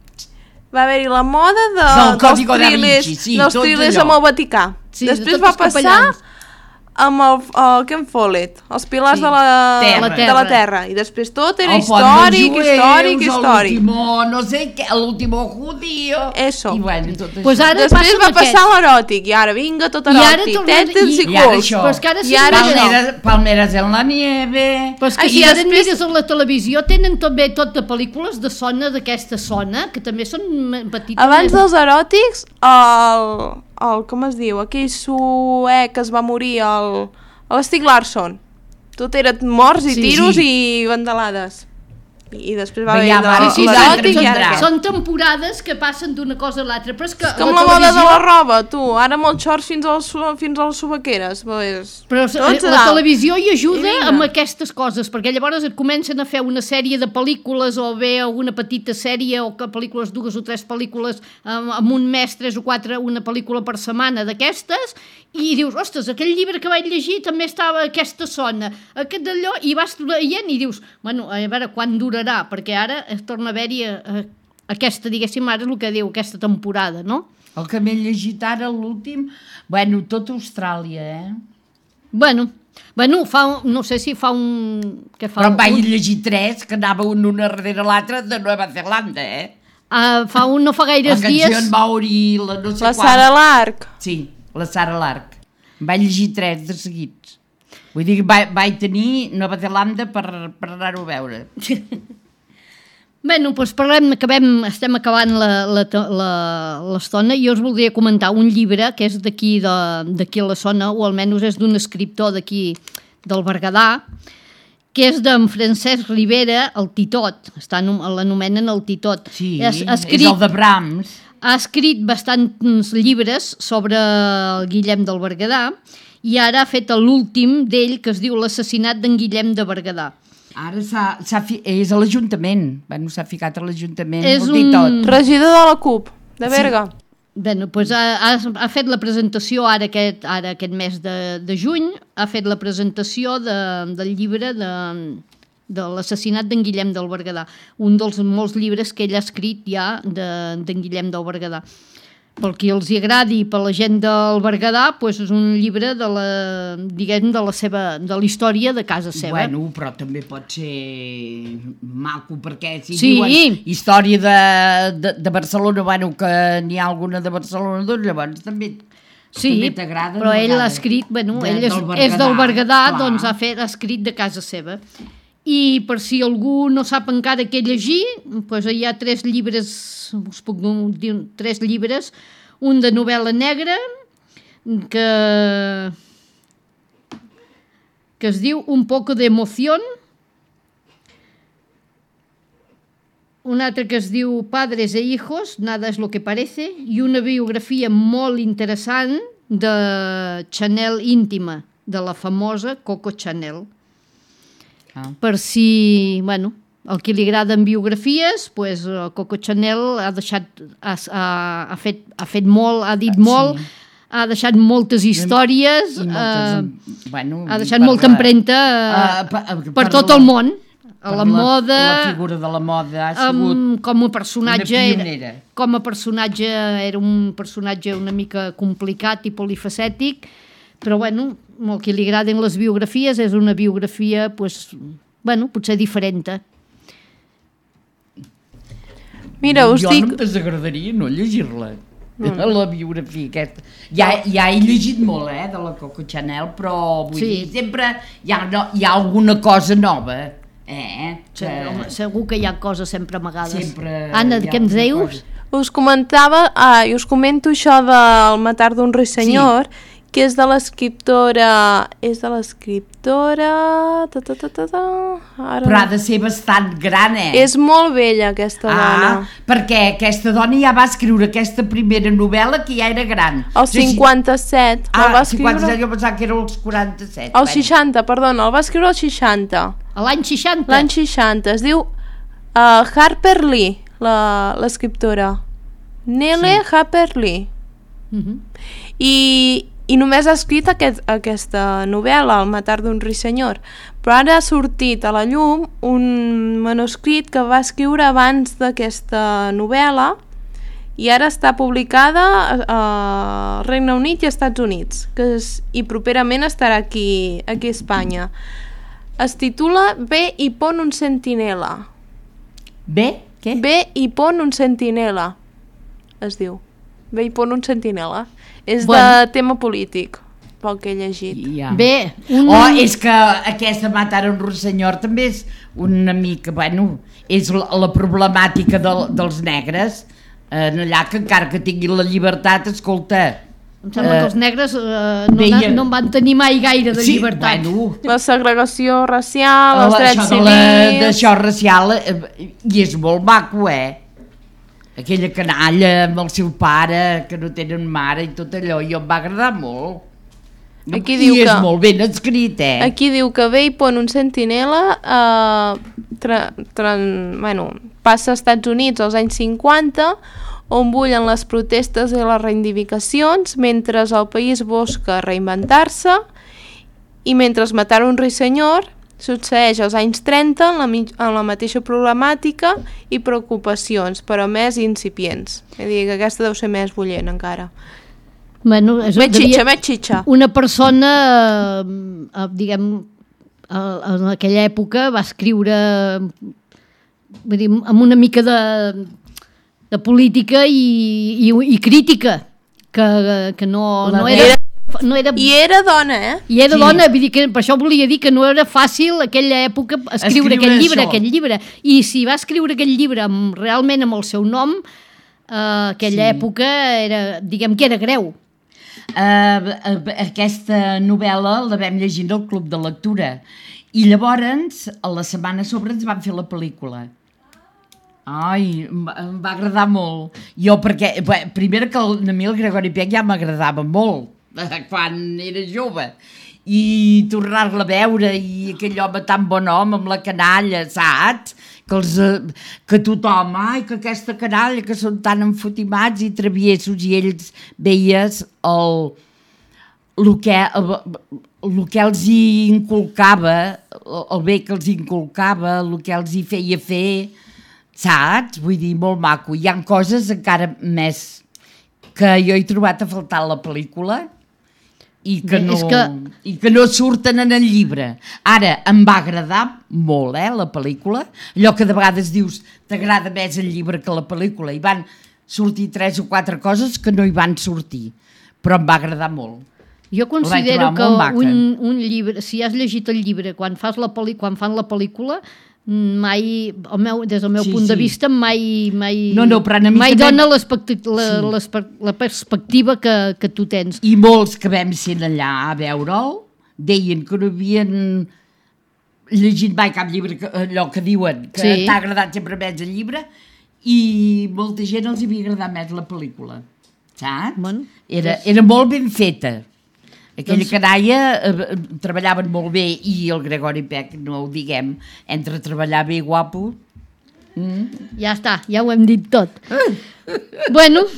Va haver-hi la moda de, Del dels Código da thrillers, Vinci, sí, dels tot thrillers allò. amb el Vaticà. Sí, de Després tots va els passar capellans. amb el, el Ken Follett, els pilars Sí. de, la, Terra. de la Terra. I després tot era El pont històric, dels històric, jueus, històric. L'último, no sé què, l'último judío. Eso. I bueno, tot això. Pues ara Després passa va amb passar aquest. l'eròtic, i ara vinga tot I ara eròtic. tornem- Tètens i- i I ara culs. això. Però és que ara I si ara mireu- això. Palmeres, palmeres en la nieve. Però és que Ai, si i ara després- mires a la televisió tenen també tot de pel·lícules de zona, d'aquesta zona, que també són m- petites. Abans dels eròtics, el, el, com es diu, aquell suec que es va morir, el, el Stieg Larsson. Tot eren morts i Sí, tiros sí. i bandalades. I, i després va Veiem vindre ara Sí, sí, l'eròtic sí, i ara sí. què? Són temporades que passen d'una cosa a l'altra, però és que Com la moda de la roba, tu. Ara amb els shorts fins, als, fins a les subaqueres. Pues, Però tots a la dalt. televisió hi ajuda I vinga. amb aquestes coses, perquè llavors et comencen a fer una sèrie de pel·lícules o bé alguna petita sèrie o que pel·lícules, dues o tres pel·lícules amb, amb un mes, tres o quatre, una pel·lícula per setmana d'aquestes, i dius, ostres, aquell llibre que vaig llegir també estava a aquesta zona, aquest d'allò, i vas veient i dius, bueno, a veure quan durarà, perquè ara es torna a haver-hi eh, aquesta, diguéssim, ara és el que diu, aquesta temporada, no? El que m'he llegit ara, l'últim, bueno, tot Austràlia, eh? Bueno, bueno, fa, un- no sé si fa un... Que fa Però em vaig un, llegir tres, que anava un una darrere l'altra, de Nova Zelanda, eh? uh, fa un no fa La gaires canció dies... en Maori, la no sé La quan. Sara Lark. Sí, la Sara Lark. Em vaig llegir tres de seguits. Vull dir que vaig, vaig tenir Nova Zelanda per, per anar-ho a veure. Bueno, doncs parlem, acabem, estem acabant la- la- la- l'estona i jo us voldria comentar un llibre que és d'aquí de- d'aquí a la zona, o almenys és d'un escriptor d'aquí del Berguedà, que és d'en Francesc Rivera, el Titot, està nom- l'anomenen el Titot. Sí, Ha- ha és el de Brahms. ha escrit bastants llibres sobre el Guillem del Berguedà i ara ha fet l'últim d'ell que es diu L'assassinat d'en Guillem de Berguedà. Ara s'ha, s'ha fi, és a l'Ajuntament. Bueno, s'ha ficat a l'Ajuntament. És vol dir un- tot. Regidor de la CUP, de Berga. Bé, doncs ha, ha, ha fet la presentació ara aquest, ara aquest mes de, de juny, ha fet la presentació de, del llibre de, de l'assassinat d'en Guillem del Berguedà, un dels molts llibres que ell ha escrit ja de- d'en Guillem del Berguedà. Pel qui els hi agradi, per la gent del Berguedà, doncs és un llibre de la, diguem, de la seva, de la història de casa seva. Bueno, però també pot ser maco, perquè si Sí. diuen història de, de, de Barcelona, bueno, que n'hi ha alguna de Barcelona, doncs llavors també, Sí, també t'agrada. però una ell vegada. ha escrit, bueno, De- ell és, del és del Berguedà, clar. doncs ha, fet, ha escrit de casa seva. I per si algú no sap encara què llegir, doncs hi ha tres llibres, us puc dir tres llibres, un de novel·la negra, que, que es diu Un poco de emoción, un altre que es diu Padres e hijos, nada es lo que parece, i una biografia molt interessant de Chanel íntima, de la famosa Coco Chanel. Ah. Per si, bueno, el que li agraden biografies, pues, Coco Chanel ha deixat, ha, ha, ha, fet, ha fet molt, ha dit Sí. molt, ha deixat moltes històries, I moltes, eh, bueno, ha deixat per- molta empremta eh, eh, per- per, per tot la- el món. a la moda... La figura de la moda ha sigut um, com a personatge una era, pionera. com a personatge era un personatge una mica complicat i polifacètic, però bueno, el que li agraden les biografies és una biografia pues, bueno, potser diferent. Mira, us jo dic... no em desagradaria no llegir-la, no, no. la biografia aquesta. Ja, ja he llegit molt, eh, de la Coco Chanel, però vull sí. dir, sempre hi ha, no, hi ha alguna cosa nova, eh? Sí, home, segur que hi ha coses sempre amagades. Sempre Anna, què ens dius? Cosa. Us comentava, ah, i us comento això del Matar d'un ruissenyor, sí. que és de l'escriptora... És de l'escriptora... Ta, ta, ta, ta, ta. Ara... Però ha de ser bastant gran, eh? És molt vella, aquesta ah, dona. perquè aquesta dona ja va escriure aquesta primera novel·la que ja era gran. El cinquanta-set. Ah, el va escriure... cinquanta-set, jo pensava que era els quaranta-set. El seixanta, perdona, el va escriure el seixanta. L'any seixanta? L'any seixanta. Es diu uh, Harper Lee, l'escriptora. Nelle sí. Harper Lee. Uh -huh. I... I només ha escrit aquest, aquesta novel·la, El matar d'un ruissenyor, però ara ha sortit a la llum un manuscrit que va escriure abans d'aquesta novel·la i ara està publicada a Regne Unit i Estats Units, que és, i properament estarà aquí, aquí a Espanya. Es titula Ve i pon un sentinela. Ve? Què? Ve i pon un sentinela, es diu. Ve i pon un sentinela. És bueno. De tema polític, pel que he llegit. Ja. Bé, un... Oh, és que aquesta Matar un ruissenyor també és una mica, bueno, és la, la problemàtica de, dels negres, en allà que encara que tinguin la llibertat, escolta... Em sembla uh, que els negres uh, no, veia... no en van tenir mai gaire de sí, llibertat. Bueno, la segregació racial, els la, drets civils... D'això racial, eh, i és molt maco, eh? Aquella canalla amb el seu pare, que no tenen mare i tot allò, i em va agradar molt. Aquí I diu és que, molt ben escrit, eh? Aquí diu que ve i pon un sentinela, eh, tra, tra, bueno, passa als Estats Units als anys cinquanta, on bullen les protestes i les reivindicacions, mentre el país busca reinventar-se, i mentre Matar un ruissenyor succeeix als anys trenta en la, en la mateixa problemàtica i preocupacions, però més incipients. És a dir, que aquesta deu ser més bullent encara. Bueno, és més xitxa, més xitxa. Una persona, eh, diguem, en aquella època va escriure vull dir, amb una mica de, de política i, i, i crítica, que, que no, no era... No era... I era dona, eh? I era sí. dona, vull dir que, per això volia dir que no era fàcil aquella època escriure, escriure aquell llibre, això. aquell llibre. I si va escriure aquell llibre amb, realment amb el seu nom, eh, aquella sí. època era, diguem que era greu. Uh, aquesta novel·la la vam llegir al Club de Lectura i llavors, a la setmana sobre ens van fer la pel·lícula. Ai, em va agradar molt. Jo perquè, bé, primer que el, a mi el Gregori Peck ja m'agradava molt quan era jove, i tornar-la a veure, i aquell home tan bon home amb la canalla, saps? Que, els, que tothom, ai, que aquesta canalla, que són tan enfotimats i traviesos, i ells veies el, el, que, el, el que els hi inculcava, el bé que els inculcava, el que els hi feia fer, saps? Vull dir, molt maco. Hi ha coses encara més que jo he trobat a faltar a la pel·lícula, i que, no, que... i que no surten en el llibre. Ara, em va agradar molt, eh, la pel·lícula. Allò que de vegades dius, t'agrada més el llibre que la pel·lícula. Hi van sortir tres o quatre coses que no hi van sortir, però em va agradar molt. Jo considero que un, un llibre, si has llegit el llibre quan, fas la pel·li, quan fan la pel·lícula, mai, el meu, des del meu sí, punt sí. de vista, mai, mai, no, no, mai dona la, la, sí. la perspectiva que, que tu tens. I molts que vam ser allà a veure'l deien que no havien llegit mai cap llibre, que, allò que diuen, que sí. t'ha agradat sempre més el llibre, i molta gent els havia agradat més la pel·lícula, saps? Bueno, era, era molt ben feta. Aquella doncs... canalla eh, treballaven molt bé, i el Gregori Peck, no ho diguem, entre treballar bé i guapo... Mm. Ja està, ja ho hem dit tot. Bueno,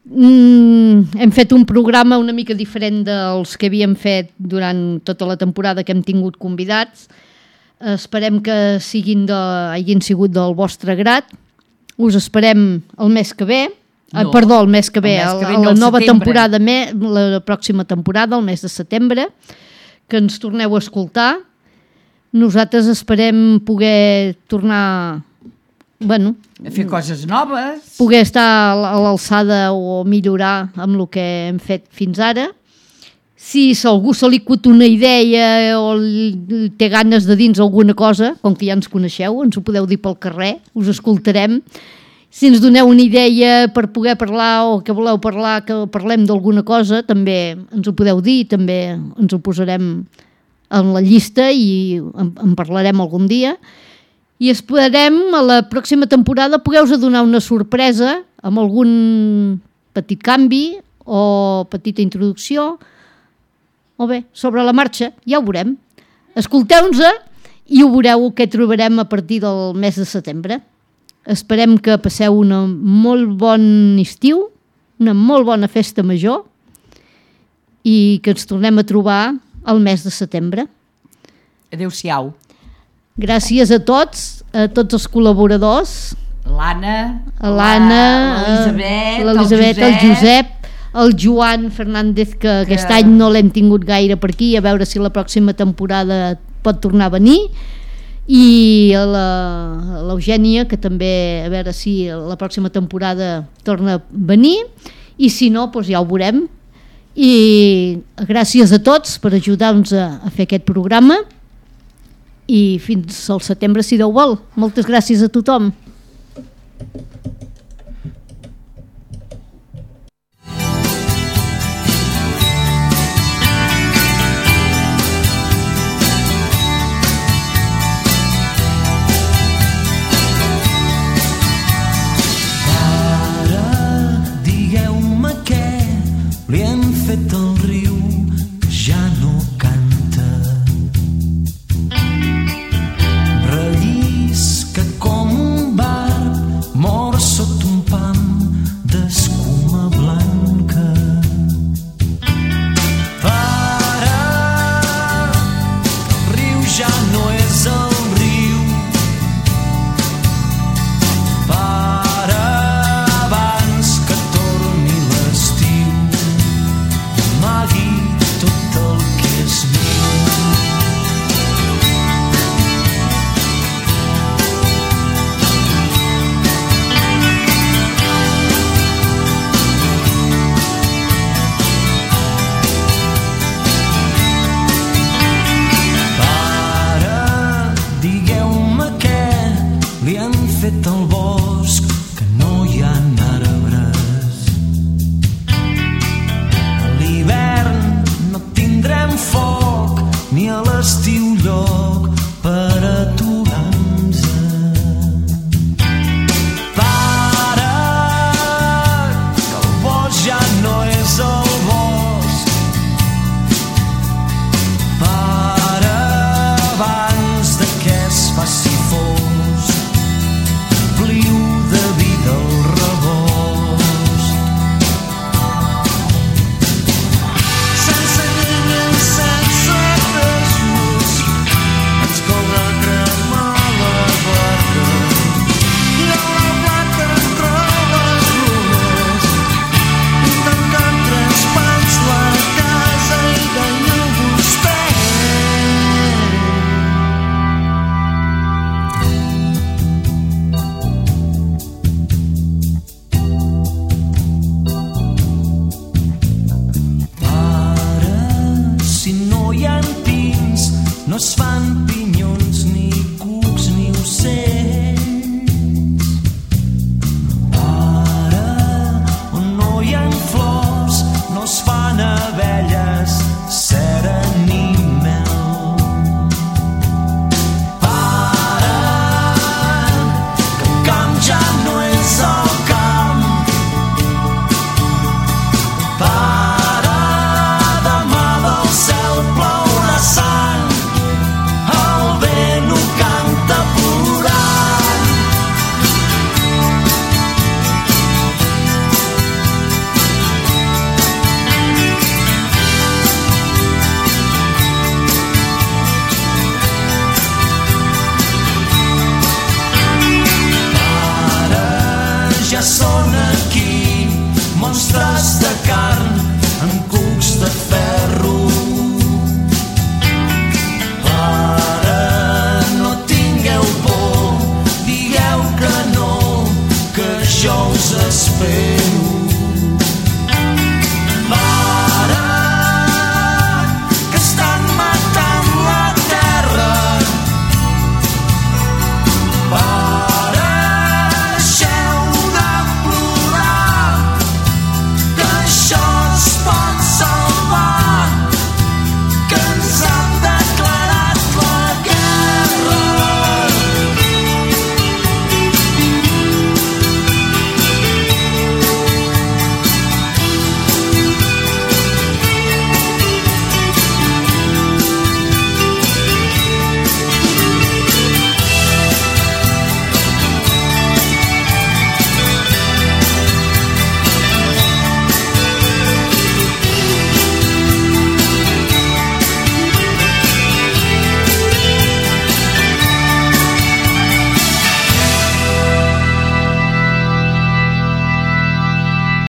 mm, hem fet un programa una mica diferent dels que havíem fet durant tota la temporada que hem tingut convidats. esperem que siguin de, hagin sigut del vostre grat. Us esperem el mes que ve, no, eh, perdó, el mes que ve, el mes que ve, no, la nova setembre. temporada, la pròxima temporada, el mes de setembre, que ens torneu a escoltar. Nosaltres esperem poder tornar, bueno, a fer coses noves, poder estar a l'alçada o millorar amb el que hem fet fins ara. Si a algú se li acut una idea o té ganes de dins alguna cosa, com que ja ens coneixeu, ens ho podeu dir pel carrer, us escoltarem. Si ens doneu una idea per poder parlar o que voleu parlar, que parlem d'alguna cosa, també ens ho podeu dir, també ens ho posarem en la llista i en, en parlarem algun dia. I esperem a la pròxima temporada poder-vos donar una sorpresa amb algun petit canvi o petita introducció, o bé, sobre la marxa, ja ho veurem. Escolteu-nos i ho veureu què trobarem a partir del mes de setembre. Esperem que passeu un molt bon estiu, una molt bona festa major i que ens tornem a trobar al mes de setembre. Adéu-siau. Gràcies a tots, a tots els col·laboradors. L'Anna, l'Anna, l'Elisabet, l'Elisabet, el Josep, el Joan Fernández, que, que aquest any no l'hem tingut gaire per aquí, a veure si la pròxima temporada pot tornar a venir, i l'Eugènia, que també a veure si la pròxima temporada torna a venir, i si no, doncs ja ho veurem. I gràcies a tots per ajudar-nos a, a fer aquest programa, i fins al setembre, si Déu vol. Moltes gràcies a tothom. Li hem fet el riu que ja no canta, rellisca com un barb mort sota un pam d'escuma blanca. Para, el riu ja no és el riu. Para, abans que torni l'estiu, amagui tot el que és viu. Pare, digueu-me què li han fet al bosc, que no hi ha arbres. A l'hivern no tindrem foc, ni a l'estiu lloc per aturar-nos. Para, que el bosc ja no és el bosc. Para, abans de que es faci fosc, ompliu de vida el rebost. Sense llenya, sense peixos, ens caldrà cremar la barca. I a la plata entre les runes, i tancant tres pans la casa i ganyo vostè. Ara, si no hi ha pins, no es fan pins.